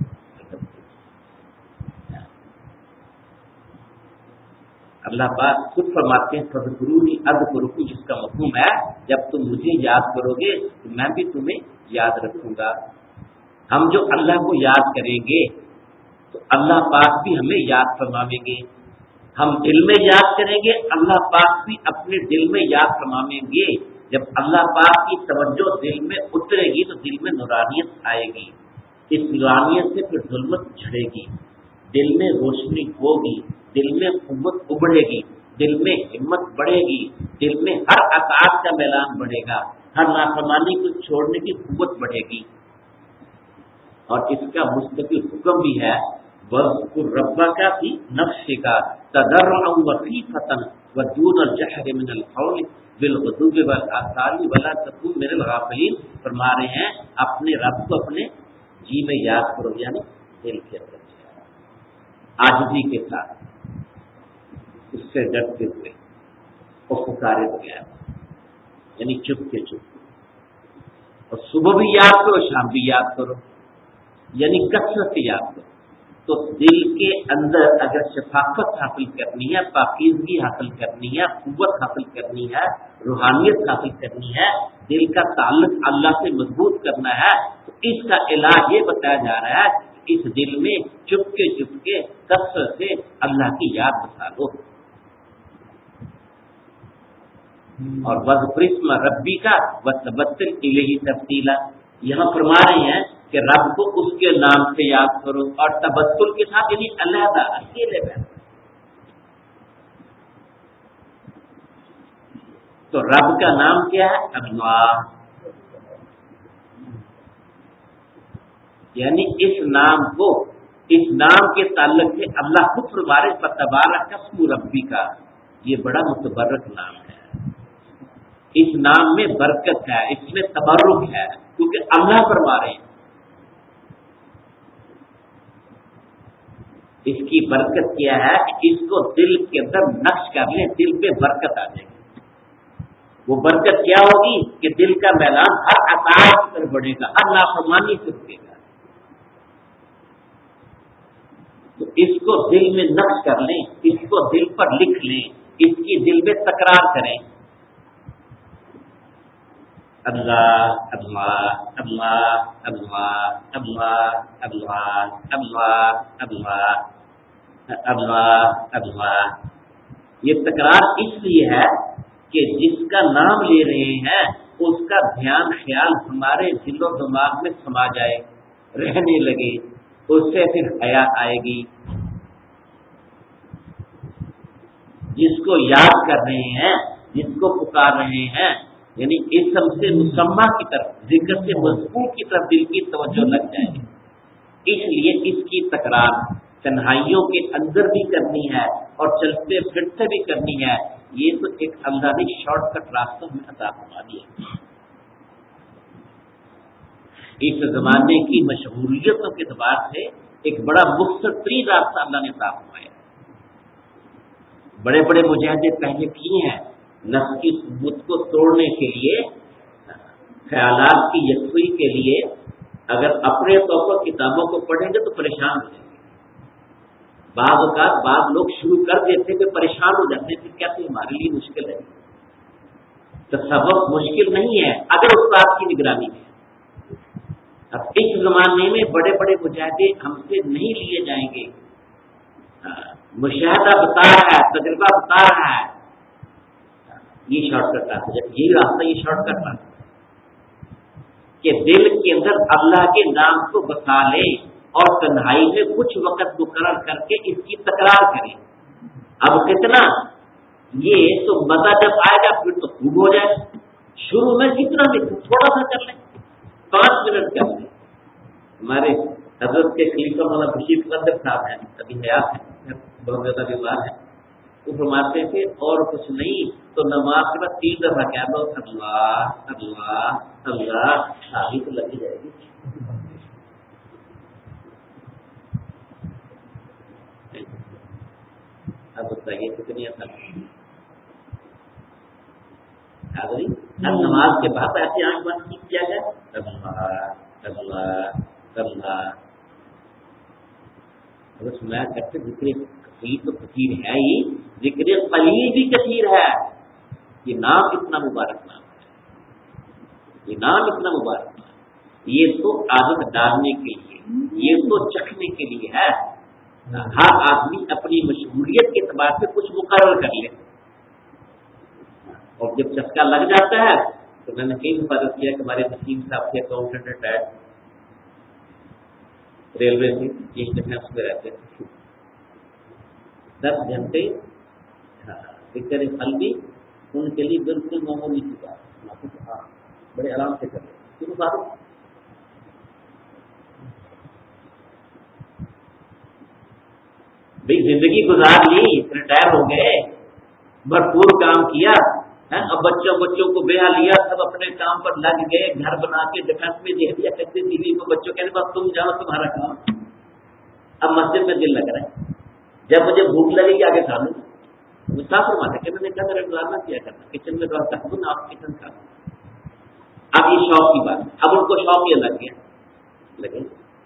اللہ پاک خود فرماتے ہیں فذکرونی اذکرکم، جس کا مفہوم ہے جب تم مجھے یاد کرو گے تو میں بھی تمہیں یاد رکھوں گا۔ ہم جو اللہ کو یاد کریں گے تو اللہ پاک بھی ہمیں یاد فرمائیں گے، ہم دل میں یاد کریں گے اللہ پاک بھی اپنے دل میں یاد فرمائیں گے۔ جب اللہ پاک کی توجہ دل میں اترے گی تو دل میں نورانیت آئے گی، اس نورانیت سے پھر ظلمت جھڑے گی، دل میں روشنی ہوگی، دل میں قوت ابھرے گی، دل میں ہمت بڑھے گی، دل میں ہر اطاعت کا میلان بڑھے گا، ہر نافرمانی کو چھوڑنے کی قوت بڑھے گی۔ اور اس کا مستقل حکم بھی ہے وَاذْكُرْ رَبَّكَ فِي نَفْسِكَ تَضَرُّعًا وَخِيفَةً وَدُونَ الْجَهْرِ مِنَ الْقَوْلِ بِالْغُدُوِّ وَالْآصَالِ وَلَا تَكُن مِنَ الْغَافِلِينَ۔ فرما رہے ہیں اپنے رب کو اپنے جی میں یاد کرو، یعنی دل کے اندر عاجزی کے ساتھ، اس سے ڈرتے ہوئے اور پکارے بغیر، یعنی چپ کے چپ، اور صبح بھی یاد کرو شام بھی یاد کرو، یعنی کثرت سے یاد کرو۔ تو دل کے اندر اگر شفافت حاصل کرنی ہے، پاکیزگی حاصل کرنی ہے، قوت حاصل کرنی ہے، روحانیت حاصل کرنی ہے، دل کا تعلق اللہ سے مضبوط کرنا ہے، تو اس کا علاج یہ بتایا جا رہا ہے کہ اس دل میں چپ کے کثرت سے اللہ کی یاد بتا دو۔ اور وَاذْكُرِ اسْمَ رَبِّكَ وَتَبَتَّلْ إِلَيْهِ تَبْتِيلًا، یہاں فرما رہے ہیں کہ رب کو اس کے نام سے یاد کرو، اور تبتل کے ساتھ، یعنی علیحدہ اکیلے میں۔ تو رب کا نام کیا ہے؟ اللہ، یعنی اس نام کو، اس نام کے تعلق سے اللہ خود فرما رہے فتبارک اسم ربک، یہ بڑا متبرک نام ہے، اس نام میں برکت ہے، اس میں تبرک ہے، کیونکہ اللہ فرما رہے ہیں۔ اس کی برکت کیا ہے کہ اس کو دل کے اندر نقش کر لیں، دل پہ برکت آ جائے گی۔ وہ برکت کیا ہوگی کہ دل کا میلان ہر اطاعت کی طرف بڑھے گا، ہر نافرمانی سے رکے گا۔ تو اس کو دل میں نقش کر لیں، اس کو دل پر لکھ لیں، اس کی دل میں تکرار کریں، اللہ اللہ اللہ اللہ اللہ اللہ اللہ اللہ اللہ اللہ۔ یہ تکرار اس لیے ہے کہ جس کا نام لے رہے ہیں اس کا دھیان خیال ہمارے دل و دماغ میں سما جائے، رہنے لگے، اس سے پھر حیات آئے گی۔ جس کو یاد کر رہے ہیں، جس کو پکار رہے ہیں، یعنی اسم سے مسمہ کی طرف، ذکر سے مذکور کی طرف دل کی توجہ لگ جائے گی۔ اس لیے اس کی تکرار تنہائیوں کے اندر بھی کرنی ہے اور چلتے پھرتے بھی کرنی ہے۔ یہ تو ایک اللہ نے شارٹ کٹ راستہ میں عطا فرما دیا۔ اس زمانے کی مشہوریتوں کے اعتبار سے ایک بڑا مختصر ترین راستہ اللہ نے عطا فرمایا۔ بڑے بڑے مجاہدے پہلے کیے ہیں نفس کی قوت کو توڑنے کے لیے، خیالات کی یکسوئی کے لیے۔ اگر اپنے طور پر کتابوں کو پڑھیں گے تو پریشان ہو جائیں گے۔ بعض اوقات بعض لوگ شروع کر دیتے کہ پریشان ہو جاتے ہیں، پھر کہتے ہیں ہمارے لیے مشکل ہے۔ تصوف مشکل نہیں ہے اگر اس بات کی نگرانی میں۔ اب اس زمانے میں بڑے بڑے مجاہدے ہم سے نہیں لیے جائیں گے۔ مشاہدہ بتا رہا ہے، تجربہ بتا رہا ہے، یہ شارٹ کٹ راستہ، یہی راستہ، یہ شارٹ کٹ راستہ کہ دل کے اندر اللہ کے نام کو بسا لے اور تنہائی میں کچھ وقت مقرر کر کے اس کی تکرار کریں۔ اب کتنا، یہ تو مزہ جب آئے گا پھر تو خوب ہو جائے۔ شروع میں کتنا بھی تھوڑا سا کر لیں، 5 منٹ کر لیں۔ ہمارے حضرت کے خلیفہ مولانا بشیر قادر صاحب ہیں، ابھی حیات ہیں، بہت زیادہ بیمار ہیں، وہ فرماتے تھے اور کچھ نہیں تو نماز کے بعد 3 دفعہ کہہ دو اللہ اللہ اللہ، شادی تو لگی جائے گی۔ اب بتائیے کتنی اصل ہر نماز کے بعد ایسی آنکھ بند کی کیا جائے اگر سنایا کرتے ذکر کثیر تو کثیر ہے ہی، ذکر قلیل بھی کثیر ہے. یہ نام اتنا مبارک نام ہے، یہ نام اتنا مبارک نام، یہ تو عادت ڈالنے کے لیے، یہ تو چکھنے کے لیے ہے. ہر آدمی اپنی مشغولیت کے اعتبار سے کچھ مقرر کر لے، اور جب چسکا لگ جاتا ہے تو میں نے کئی حفاظت کیا کہ ہمارے نسیم صاحب تھے اکاؤنٹنٹ ریٹائرڈ ریلوے سے، یہی ڈیفینس میں رہتے تھے. 10 گھنٹے ذکر قلبی ان کے لیے بالکل معمولی سی بات، بڑے آرام سے کر لیں. کیوں بات بھائی زندگی گزار لی، ریٹائر ہو گئے، بھرپور کام کیا، اب بچوں کو بیاہ لیا، سب اپنے کام پر لگ گئے، گھر بنا کے ڈیفینس میں دے دیا، کہتے دلی کو بچوں کہنے بس تم جاؤ تمہارا کام. اب مسجد میں دل لگ رہا ہے، جب مجھے بھوک لگے گی آگے کھا لوں. مسافر ماتے کہ میں نے کہا میرا گزارنا کیا کرنا، کچن میں تو آپ کچن کھا لوں. اب یہ شوق کی بات، اب ان کو شوق یہ لگ گیا لگے.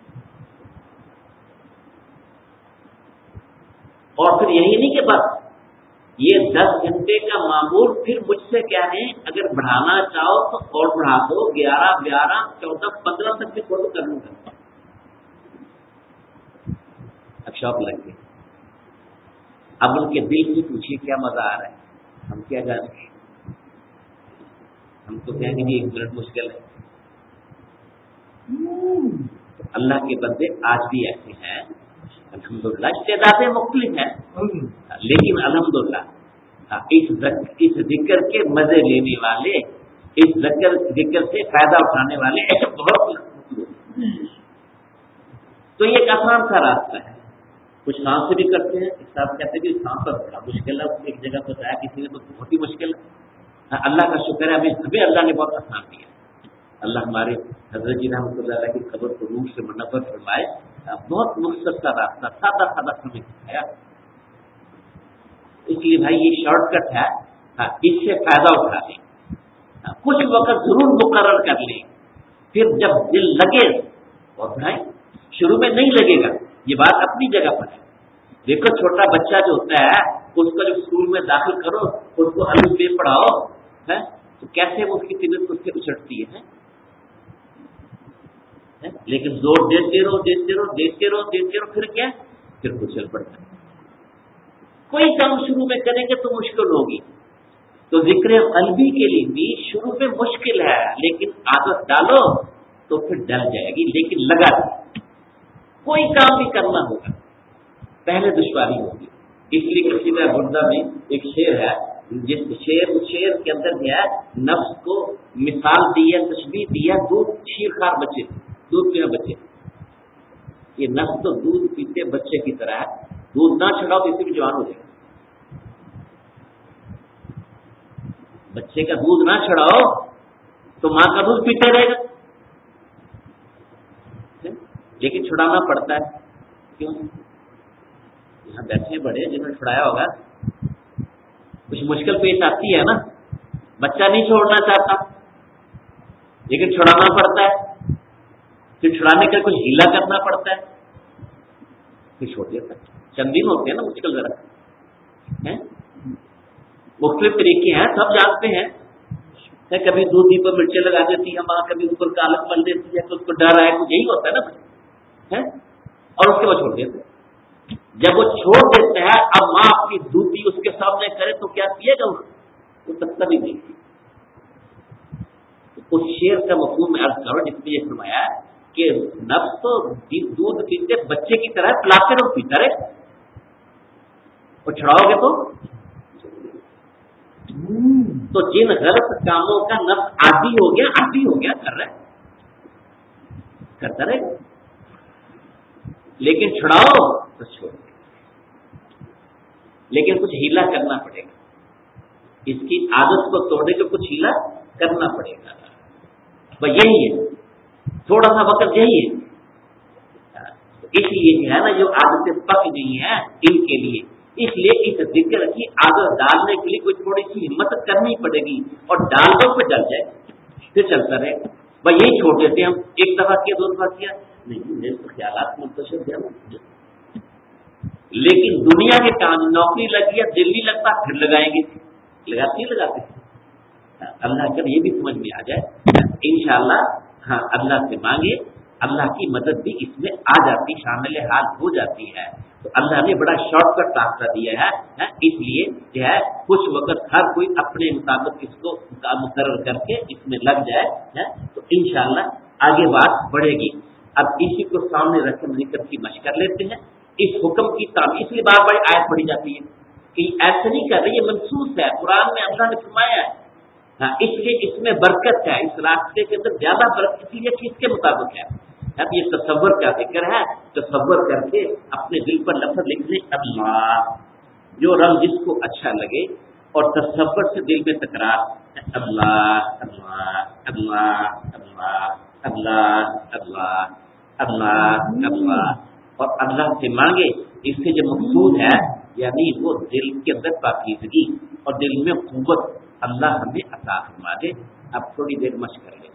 اور پھر یہی نہیں کہ بس یہ 10 گھنٹے کا معمول پھر مجھ سے کیا ہے، اگر بڑھانا چاہو تو اور بڑھا دو، 11 12 14 15 تک بھی فوٹو کر لوں گا. اب شوق لگ گئے. اب ان کے دل سے پوچھیے کیا مزہ آ رہا ہے، ہم کیا جانیں گے. ہم تو کہیں گے 1 منٹ مشکل ہے. اللہ کے بندے آج بھی ایسے ہیں الحمدللہ، استعدادیں مختلف ہیں لیکن الحمدللہ اس ذکر کے مزے لینے والے، اس ذکر سے فائدہ اٹھانے والے ایسے بہت. تو یہ ایک آسان سا راستہ ہے. کچھ کام سے بھی کرتے ہیں، صاحب کہتے ہیں کہ کام پر بڑا مشکل ہے، ایک جگہ بتایا کسی نے تو بہت ہی مشکل ہے. اللہ کا شکر ہے ہمیں اللہ نے بہت آسان دیا. اللہ ہمارے حضرت جی رحمۃ اللہ علیہ کی قبر کو روح سے منور فرمائے. بہت مختصر سا راستہ، سادہ سادہ سمجھ سکھایا. اس لیے بھائی یہ شارٹ کٹ ہے، اس سے فائدہ اٹھا لیں. کچھ وقت ضرور مقرر کر لیں، پھر جب دل لگے اور بھائی شروع میں نہیں لگے گا، یہ بات اپنی جگہ پر ہے. دیکھو چھوٹا بچہ جو ہوتا ہے اس کو جب اسکول میں داخل کرو، اس کو الف ب پڑھاؤ تو کیسے وہ اس کی طبیعت اس سے اچھٹتی ہے. لیکن زور دیتے رہو پھر کیا، پھر کچل پڑتا ہے. کوئی کام شروع میں کریں گے تو مشکل ہوگی. تو ذکر قلبی کے لیے بھی شروع میں مشکل ہے، لیکن عادت ڈالو تو پھر ڈل جائے گی. لیکن لگا کوئی کام بھی کرنا ہوگا پہلے دشواری ہوگی. اس لیے کسی کا بردہ میں ایک شعر ہے، جس شعر کے اندر دیا نفس کو مثال دی ہے، تشبیہ دیا دودھ شیرخوار بچے، دودھ پینے بچے. یہ نفس تو دودھ پیتے بچے کی طرح ہے، دودھ نہ چھڑاؤ تو اسے بھی جوان ہو جائے گا. بچے کا دودھ نہ چھڑاؤ تو ماں کا دودھ پیتے رہے گا. لیکن چھڑانا پڑتا ہے. کیوں؟ یہاں بیٹھے بڑے جنہوں نے چھڑایا ہوگا، کچھ مشکل پیش آتی ہے نا. بچہ نہیں چھوڑنا چاہتا لیکن چھڑانا پڑتا ہے. پھر چھڑانے کا کچھ ہیلا کرنا پڑتا ہے، پھر چھوڑ دیتا ہے. چند دن ہوتے ہیں نا مشکل ذرا، مختلف طریقے ہیں سب جانتے ہیں. کبھی دودھ پر مرچیں لگا دیتی ہے ماں، کبھی اوپر کالک مل دیتی ہے تو اس کو ڈر آئے، تو یہی ہوتا ہے نا. اور اس کے بعد چھوڑ دیتے. جب وہ چھوڑ دیتے ہیں اب ماں اپنی دودھ اس کے سامنے کرے تو کیا پیے گا، وہ تک بھی نہیں. اس شعر کا مفہوم میں عرض کرو جس میں یہ فرمایا کہ نفس تو دودھ پیتے بچے کی طرح پلاتے رہو، پیتا رہے. اور چھڑاؤ گے تو جن غلط کاموں کا نفس عادی ہو گیا کر رہا ہے، کرتا رہے. لیکن چھڑاؤ تو چھوڑ دے. لیکن کچھ ہیلا کرنا پڑے گا، اس کی عادت کو توڑنے کو کچھ ہیلا کرنا پڑے گا. بس یہی ہے، تھوڑا سا وقت یہی ہے. اس لیے جو ہے نا جو عادتیں پک گئی ہیں ان کے لیے اس لیے اس ذکر کی عادت ڈالنے کے لیے کوئی تھوڑی سی ہمت کرنی پڑے گی، اور ڈال دو پہ ڈل جائے پھر چلتا رہے گا۔ بھائی یہی چھوڑ دیتے ہم، ایک دفعہ کیا 2 دفعہ کیا نہیں، میرے تو خیالات منتشر کیا، لیکن دنیا کے کام نوکری لگی ہے، دل نہیں لگتا پھر لگائیں گے، لگاتے اللہ کر یہ بھی سمجھ میں آ جائے انشاءاللہ۔ ہاں اللہ سے مانگے، اللہ کی مدد بھی اس میں آ جاتی، شامل حال ہو جاتی ہے۔ تو اللہ نے بڑا شارٹ کٹ راستہ دیا ہے، اس لیے جو ہے کچھ وقت ہر کوئی اپنے مطابق اس کو مقرر کر کے اس میں لگ جائے تو انشاءاللہ آگے بات بڑھے گی۔ اب اسی کو سامنے رکھ کے ذکر کی مشق کر لیتے ہیں۔ اس حکم کی تعمیر اس لیے بار بار آیت پڑھی جاتی ہے کہ ایسے نہیں کر رہی، یہ منسوخ ہے، قرآن میں اللہ نے فرمایا ہے، اس لیے اس میں برکت ہے، اس راستے کے اندر زیادہ برکت، اسی لیے کس کے مطابق ہے۔ اب یہ تصور کا ذکر ہے، تصور کر کے اپنے دل پر لفظ لکھ لیں اللہ، جو رنگ جس کو اچھا لگے، اور تصور سے دل میں تکرار اللہ اللہ اللہ اللہ اللہ اللہ اللہ اللہ، اور اللہ سے مانگے۔ اس سے جو مقصود ہے یعنی وہ دل کے اندر پاکیزگی اور دل میں قوت اللہ ہمیں عطا فرما دے۔ اب تھوڑی دیر مشق کر لیں۔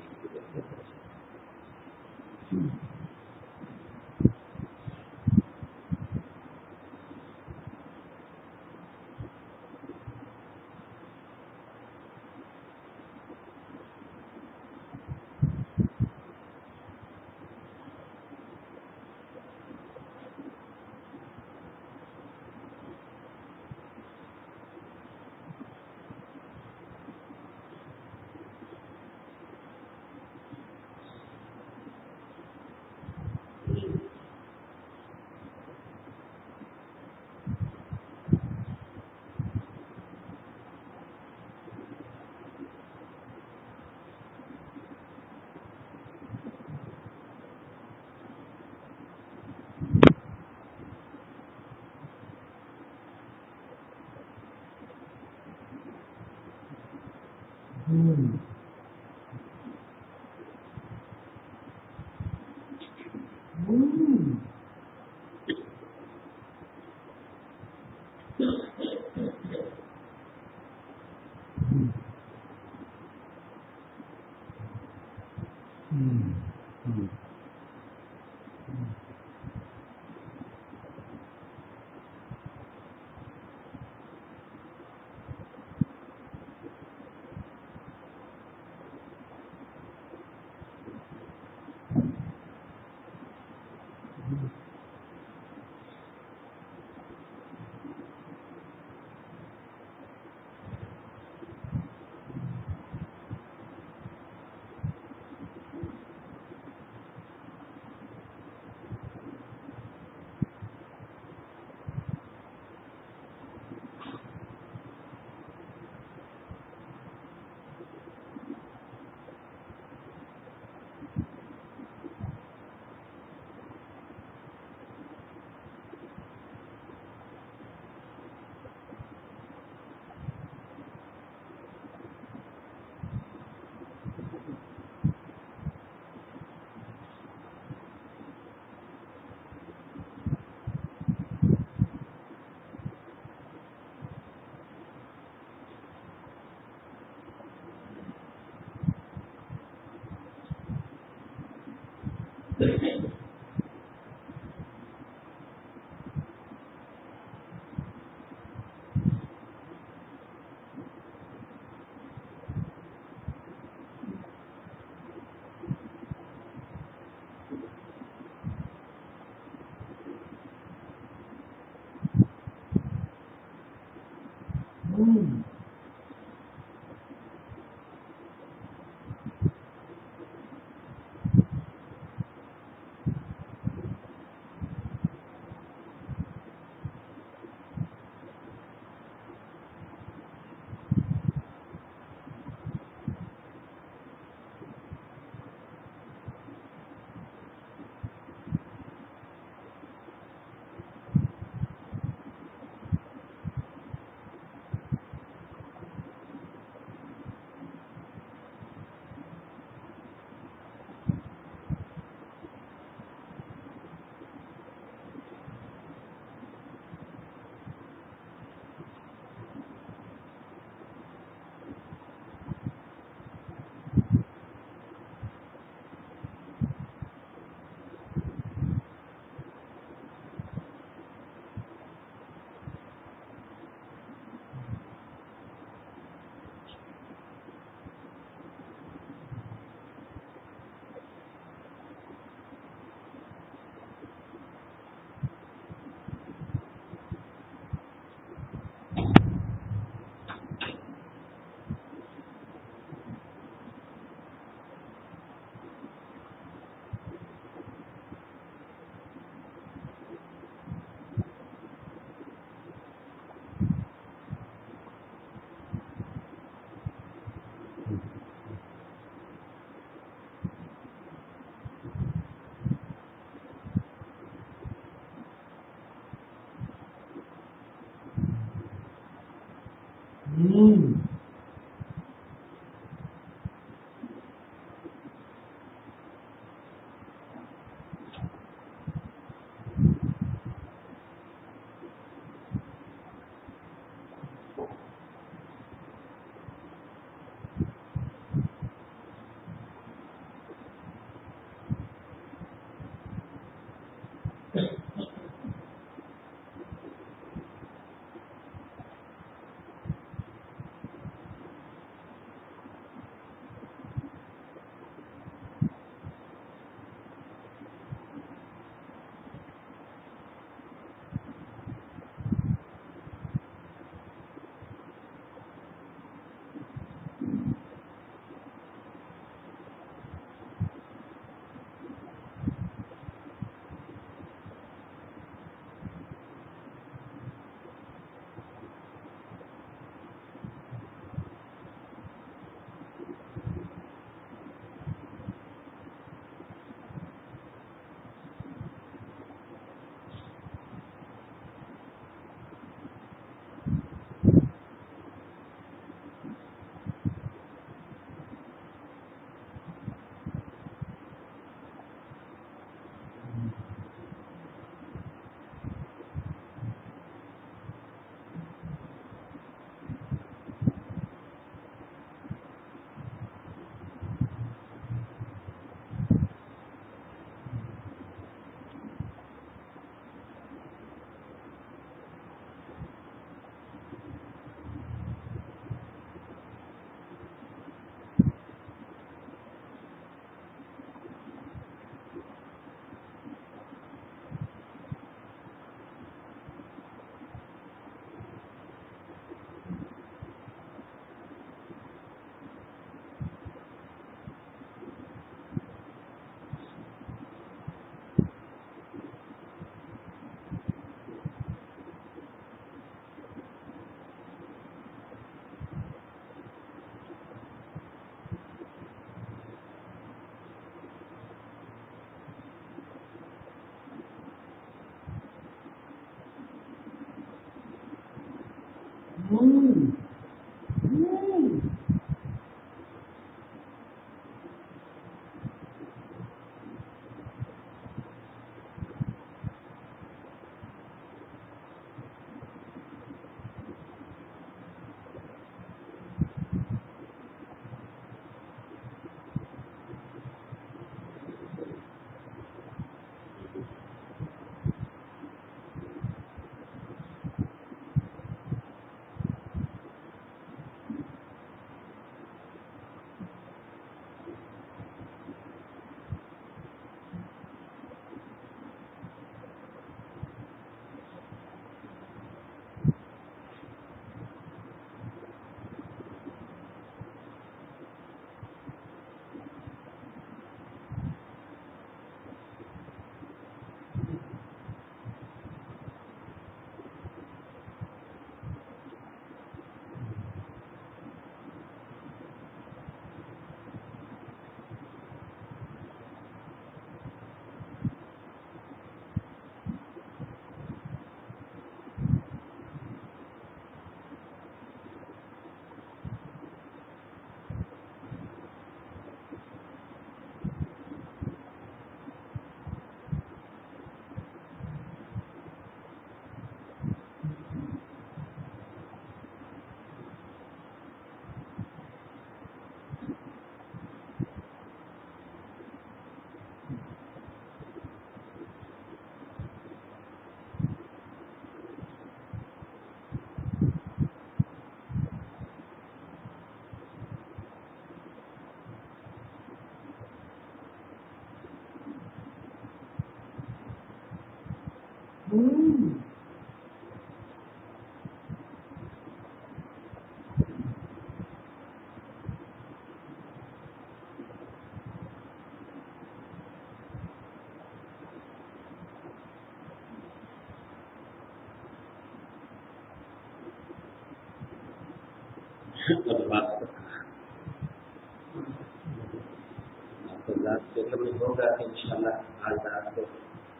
ہوگا کہ انشاءاللہ آج رات کو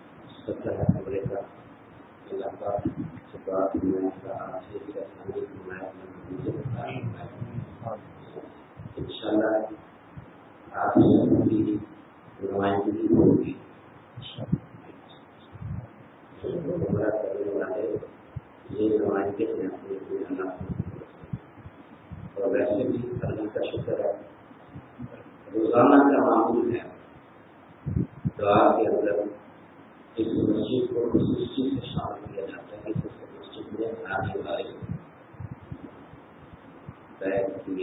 17 کمرے کا اللہ کا شکر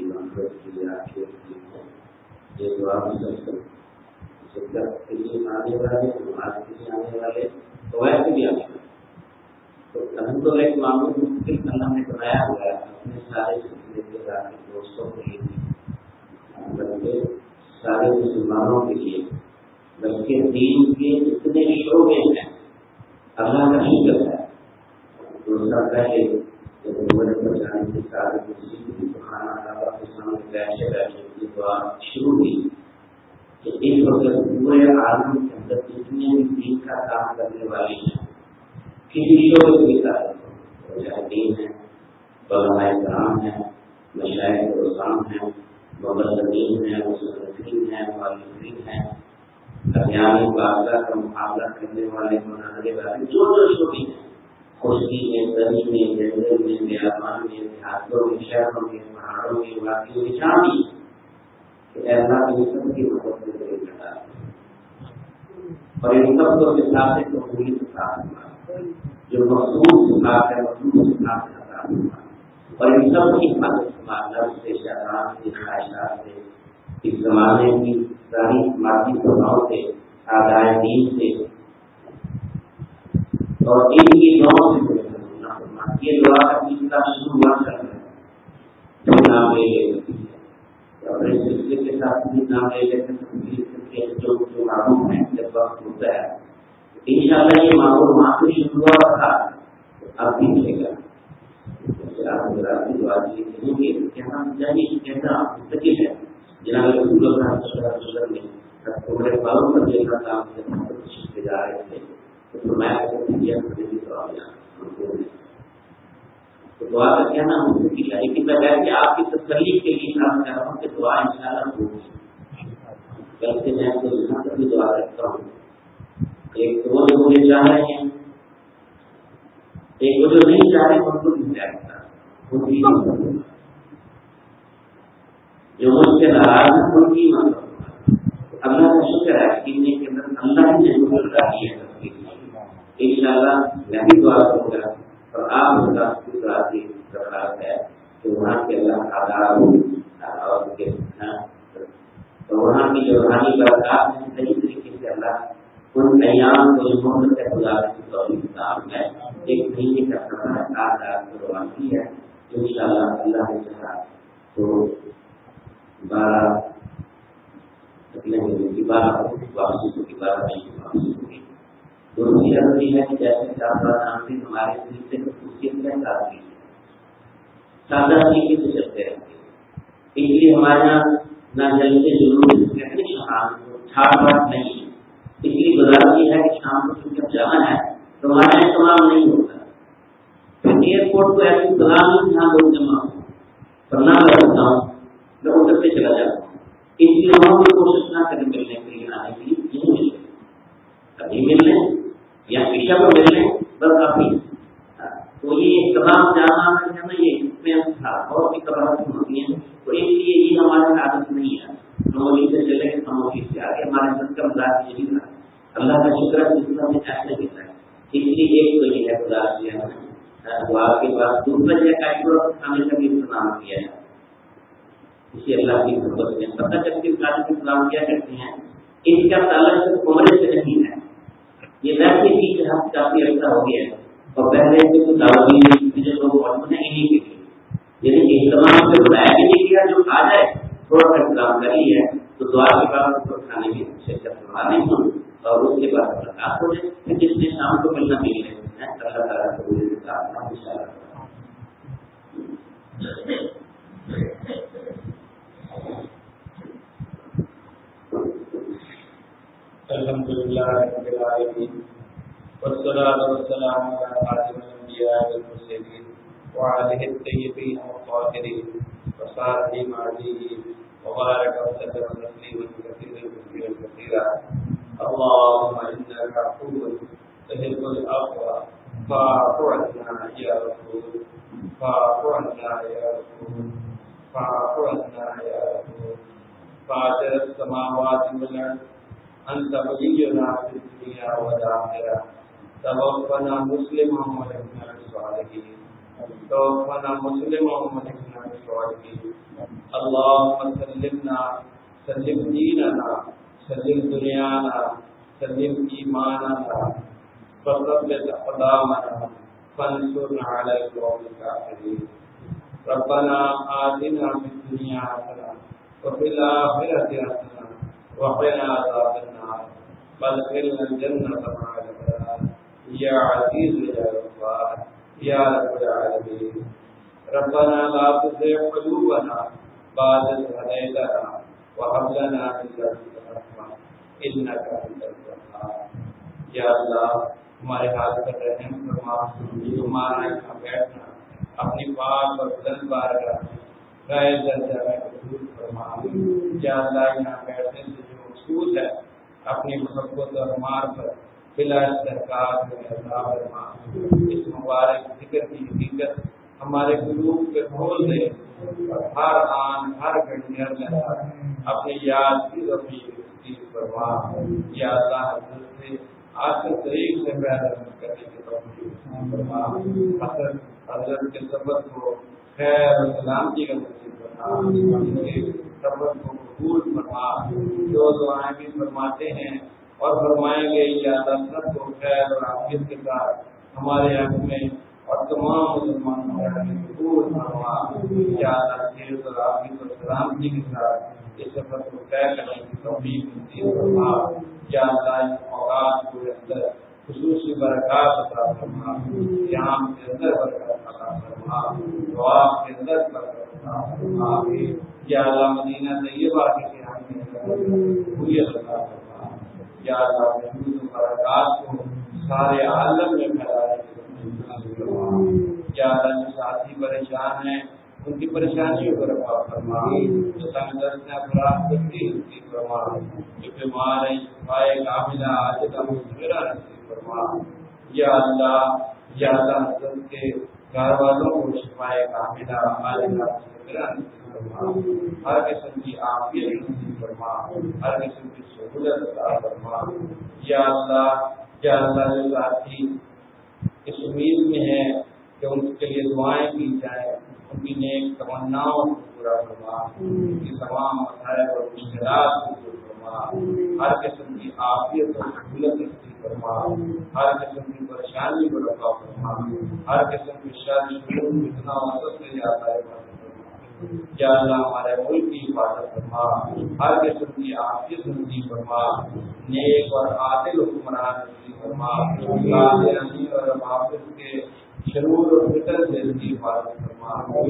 محبت کی آخرت کی ہے. یہ دعا مسلسل شدت کے لیے آنے والے, نماز کے لیے آنے والے, ویسے بھی آنے والے. تو الحمد للہ ایک معمول مستقل اللہ نے بنایا ہوا ہے اپنے سارے سلسلے کے ذاتی دوستوں کے لیے, بلکہ سارے مسلمانوں کے لیے, بلکہ دین کے جتنے شعبے ہیں اللہ کا شکر ہے. دوسرا پہلے جانے کے سارے کھانا دعا شروع ہوئی کہ اس وقت پورے عالم کے اندر جتنے بھی دین کا کام کرنے والے ہیں کسی شعبے کے ساتھ, مجاہدین ہیں, علماء کرام ہیں, مشائخ رسام ہیں, مبلغین ہیں, مصنفین ہیں, مؤلفین ہیں, ادیان باغہ کا مقابلہ کرنے والے, مناظرے والے, جو شعبے ہیں, خشکی میں, گرمی میں, جنگل میں, بیابان میں, دیہاتوں میں, شہروں میں, پہاڑوں میں, وادیوں میں, جہاں بھی ایسا ان سب کی مدد سے کرتا ہے. اور ان سب کو سکھا سے تو پوری سکھا جو مخصوص سکھا ہے مخصوص سکھا سے سکھا, اور ان سب کی مدد سے شہرات سے, خواہشات سے, اس زمانے کی ساری مادی سبھاؤں سے, آدائے دین سے, اور ان کی دعاؤں سے یہ دعا کا سلسلہ شروع ہوا چل رہا ہے. نام لے لے اپنے سلسلے کے ساتھ بھی نام لے لیتے ہیں جو معلوم ہے جب وقت ہوتا ہے انشاءاللہ یہ معلوم وہاں سے شروع ہوا تھا اب بھی ملے گا. آپ دعا کیے کہنا چاہیے کہنا مستقل ہے. جناب رسول اللہ صلی اللہ علیہ وسلم نے عمر فاروق رضی اللہ تعالیٰ عنہ سے جا رہے تھے تو فرمایا کہ تو دعا کا کہنا مستقل ہے, لیکن میں کہ آپ کی تسلی کے لیے کام کر رہا ہوں کہ دعا انشاءاللہ ہوگی. بلکہ میں تو یہاں تک بھی دعا کرتا ہوں, ایک تو وہ جو مجھے چاہ رہے ہیں, ایک وہ جو نہیں چاہ رہے ان کو نہیں چاہتا, جو مجھ سے ناراض ہے ان کی مدد. اللہ کا شکر ہے کہ ان کے اندر اللہ نے ضرور ڈالی ہے انشاءاللہ میں بھی دعا کروں گا اور آپ کی دعا کی درخواست ہے کہ وہاں کے اللہ آداب اور تو وہاں کی جو روحانی برکات ہیں صحیح طریقے سے اللہ ان ایام کو محبت سے گزارنے کی توفیق عطا فرمائے. ایک مہینے کا سفر آداب کو روانی ہے انشاءاللہ اللہ نے چاہا تو 12 واپسی ہوگی, 12 مئی کی واپسی ہوگی. دوسری ضروری ہے کہ جیسے کہ آپ جانتے ہیں ہمارے سلسلے میں خصوصیت ہے سادہ طریقے سے چلتے رہتے ہیں, اس لیے ہمارے یہاں نہ جلتے جلوس کہتے شام کو ٹھاٹ باٹ نہیں, اس لیے گزارش یہ ہے کہ شام کو چونکہ جانا ہے تو ہمارا اہتمام نہیں ہوتا. ایئرپورٹ کو ایسی سلام نہیں جہاں لوگ جمع ہوں, پر نہ میں رکھتا ہوں میں ادھر سے چلا جاتا ہوں. اس لیے ہم کو کوشش نہ کریں ملنے کے لیے آنے کے لیے نہیں ملے, کبھی ملنے یا پیشہ کو ملنے بس کافی. تو یہ تمام جانا ہے نا, یہ بہت سی قبریں ہوتی ہیں, تو اس لیے یہ ہمارے عادت نہیں ہے. خاموشی سے چلے گئے, خاموشی سے آگے, ہمارے سب کا مزاج یہی تھا. اللہ کا شکر ہے جس میں ایسے ملتا ہے. اس لیے ایک تو یہ ہے خدا کیا دعا کے بعد دوسرا یہ کھانے کا بھی انتظام کیا ہے. اسی اللہ کی محبت میں پتہ چلتی کھانے کا انتظام کیا کرتے ہیں. اس کا تعلق صرف عمرے سے نہیں ہے, یہ ویسے بھی کافی عرصہ ہو گیا ہے. اور پہلے سے تو دعوی لوگ موجود ہیں انہیں کے لیے, یعنی اہتمام سے بنایا بھی نہیں کیا, جو آ جائے تھوڑا سا انتظام کر لی ہے تو دعا کے بعد کھانے میں شرکت کروانے ہوں اور اس کے بعد ملاقات ہو جائے. جس نے شام کو ملنا مل رہے ہیں اللہ تعالیٰ کو الحمدللہ رب العالمین والصلاة والسلام على خاتم الانبیاء والمرسلین وعلى الطیبین الطاہرین وصحبہ اجمعین وبارک وسلم تسلیما کثیرا. اللهم انك عفو تحب العفو فاعف عنا یا رسول, فاعف عنا یا رسول, فاعف عنا یا رسول. فاطر السماوات والارض انت ولینا فی الدنیا والآخرہ, توفنا مسلما والحقنا بالصالحین. توفنا مسلما وملكنا بالصالحين اللهم سلمنا سلم ديننا سلم دنيانا سلم إيماننا فثبت أقدامنا فانصرنا على القوم الكافرين ربنا آتنا في الدنيا حسنة وفي الآخرة حسنة وقنا عذاب النار وادخلنا الجنة مع الأبرار يا عزيز يا غفار يا رب العالمين ربنا لا تزغ قلوبنا بعد إذ هديتنا وهب لنا من لدنك رحمة إنك أنت الوهاب یا اللہ ہمارے حال پر رحم فرما ہمارا یہاں بیٹھنا اپنی پاک اور بلند بارگاہ میں غیر درجہ میں قبول فرما یا اللہ یہاں بیٹھنے سے جو مقصود ہے اپنی محبت اور معرفت بلا استحقاق میں عطا فرما اس مبارک ذکر کی حقیقت ہمارے قلوب پہ کھول دے اور ہر آن ہر گھڑی ہر لمحہ اپنی یاد کی رفیق فرما یا اللہ حضرت سے آخر طریق سے پیدا کرنے کے توفیق فرما حضرت کے سبب کو خیر و سلامتی کا نصیب فرما سبب کو قبول فرما جو دعائیں بھی فرماتے ہیں اور فرمائیں گے یا اللہ سب کو خیر اور عافیت کے ساتھ ہمارے حق میں اور تمام مسلمانوں کے قبول فرما یا اللہ خیر اور عافیت اور سلامتی کے ساتھ اس سفر کو طے کرنے کی توفیق نصیب فرما یا اللہ اوقات کے اندر خصوصی برکات عطا فرما یہاں کے اندر برکات عطا فرما دعا کے اندر برکات عطا فرما یا اللہ مدینہ طیبہ کے قیام کے اندر قبولیت عطا فرما یا اللہ محمود برکات کو سارے عالم میں پھیلانے کی توفیق فرما یا اللہ جو ساتھی پریشان ہیں ان کی پریشانیوں کو رفع فرما جو تنگ دست ہیں افراد تکلیف نصیب فرما جو بیمار ہیں شفائے کاملہ عاجلہ مغفرہ نصیب فرما یا اللہ حضرت کے گھر والوں کو شفائے کاملہ عاجلہ مغفرہ نصیب فرما ہر قسم کی عافیت نصیب فرما ہر قسم کی سہولت عطا فرما یا اللہ جو ساتھی اس امید میں ہے کہ ان کے لیے دعائیں کی جائیں ان کی نیک تمناؤں کو پورا فرما ان کی تمام مسائل اور مشکلات کو دور فرما ہر قسم کی عافیت اور سہولت نصیب فرما ہر قسم کی پریشانی کو رفع فرما ہر قسم کی شر شرور فتنہ وسوسہ سے یا اللہ ہمارے ملک کی حفاظت فرما ہر قسم کی عافیت نصیب فرما نیک اور عادل حکمران نصیب فرما قاضیانی اور محافظ کے شرور اور فتن سے ان کی حفاظت فرما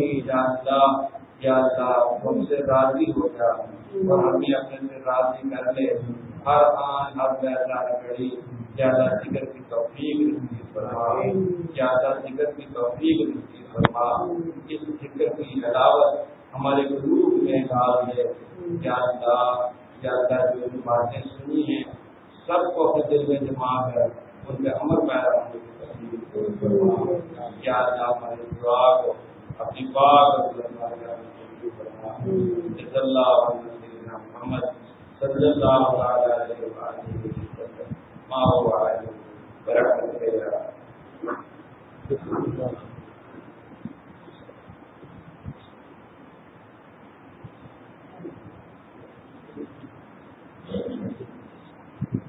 یا اللہ ہم سے راضی ہو جا اور ہم بھی اپنے سے راضی کر لے ہر آن ہر بیٹھا گھڑی یا اللہ ذکر کی توفیق نصیب فرما یا اللہ ذکر کی توفیق نصیب فرما اس ذکر کی علاوت ہمارے قلوب میں ڈال دے یا اللہ جو باتیں سنی ہیں سب کو اپنے دل میں جما کر ان پہ عمل پیدا ہونے کی تصدیق فرما یا اللہ ہماری دعا کو اپنی پاک اور صلی اللہ علیہ محمد صلی اللہ علیہ وسلم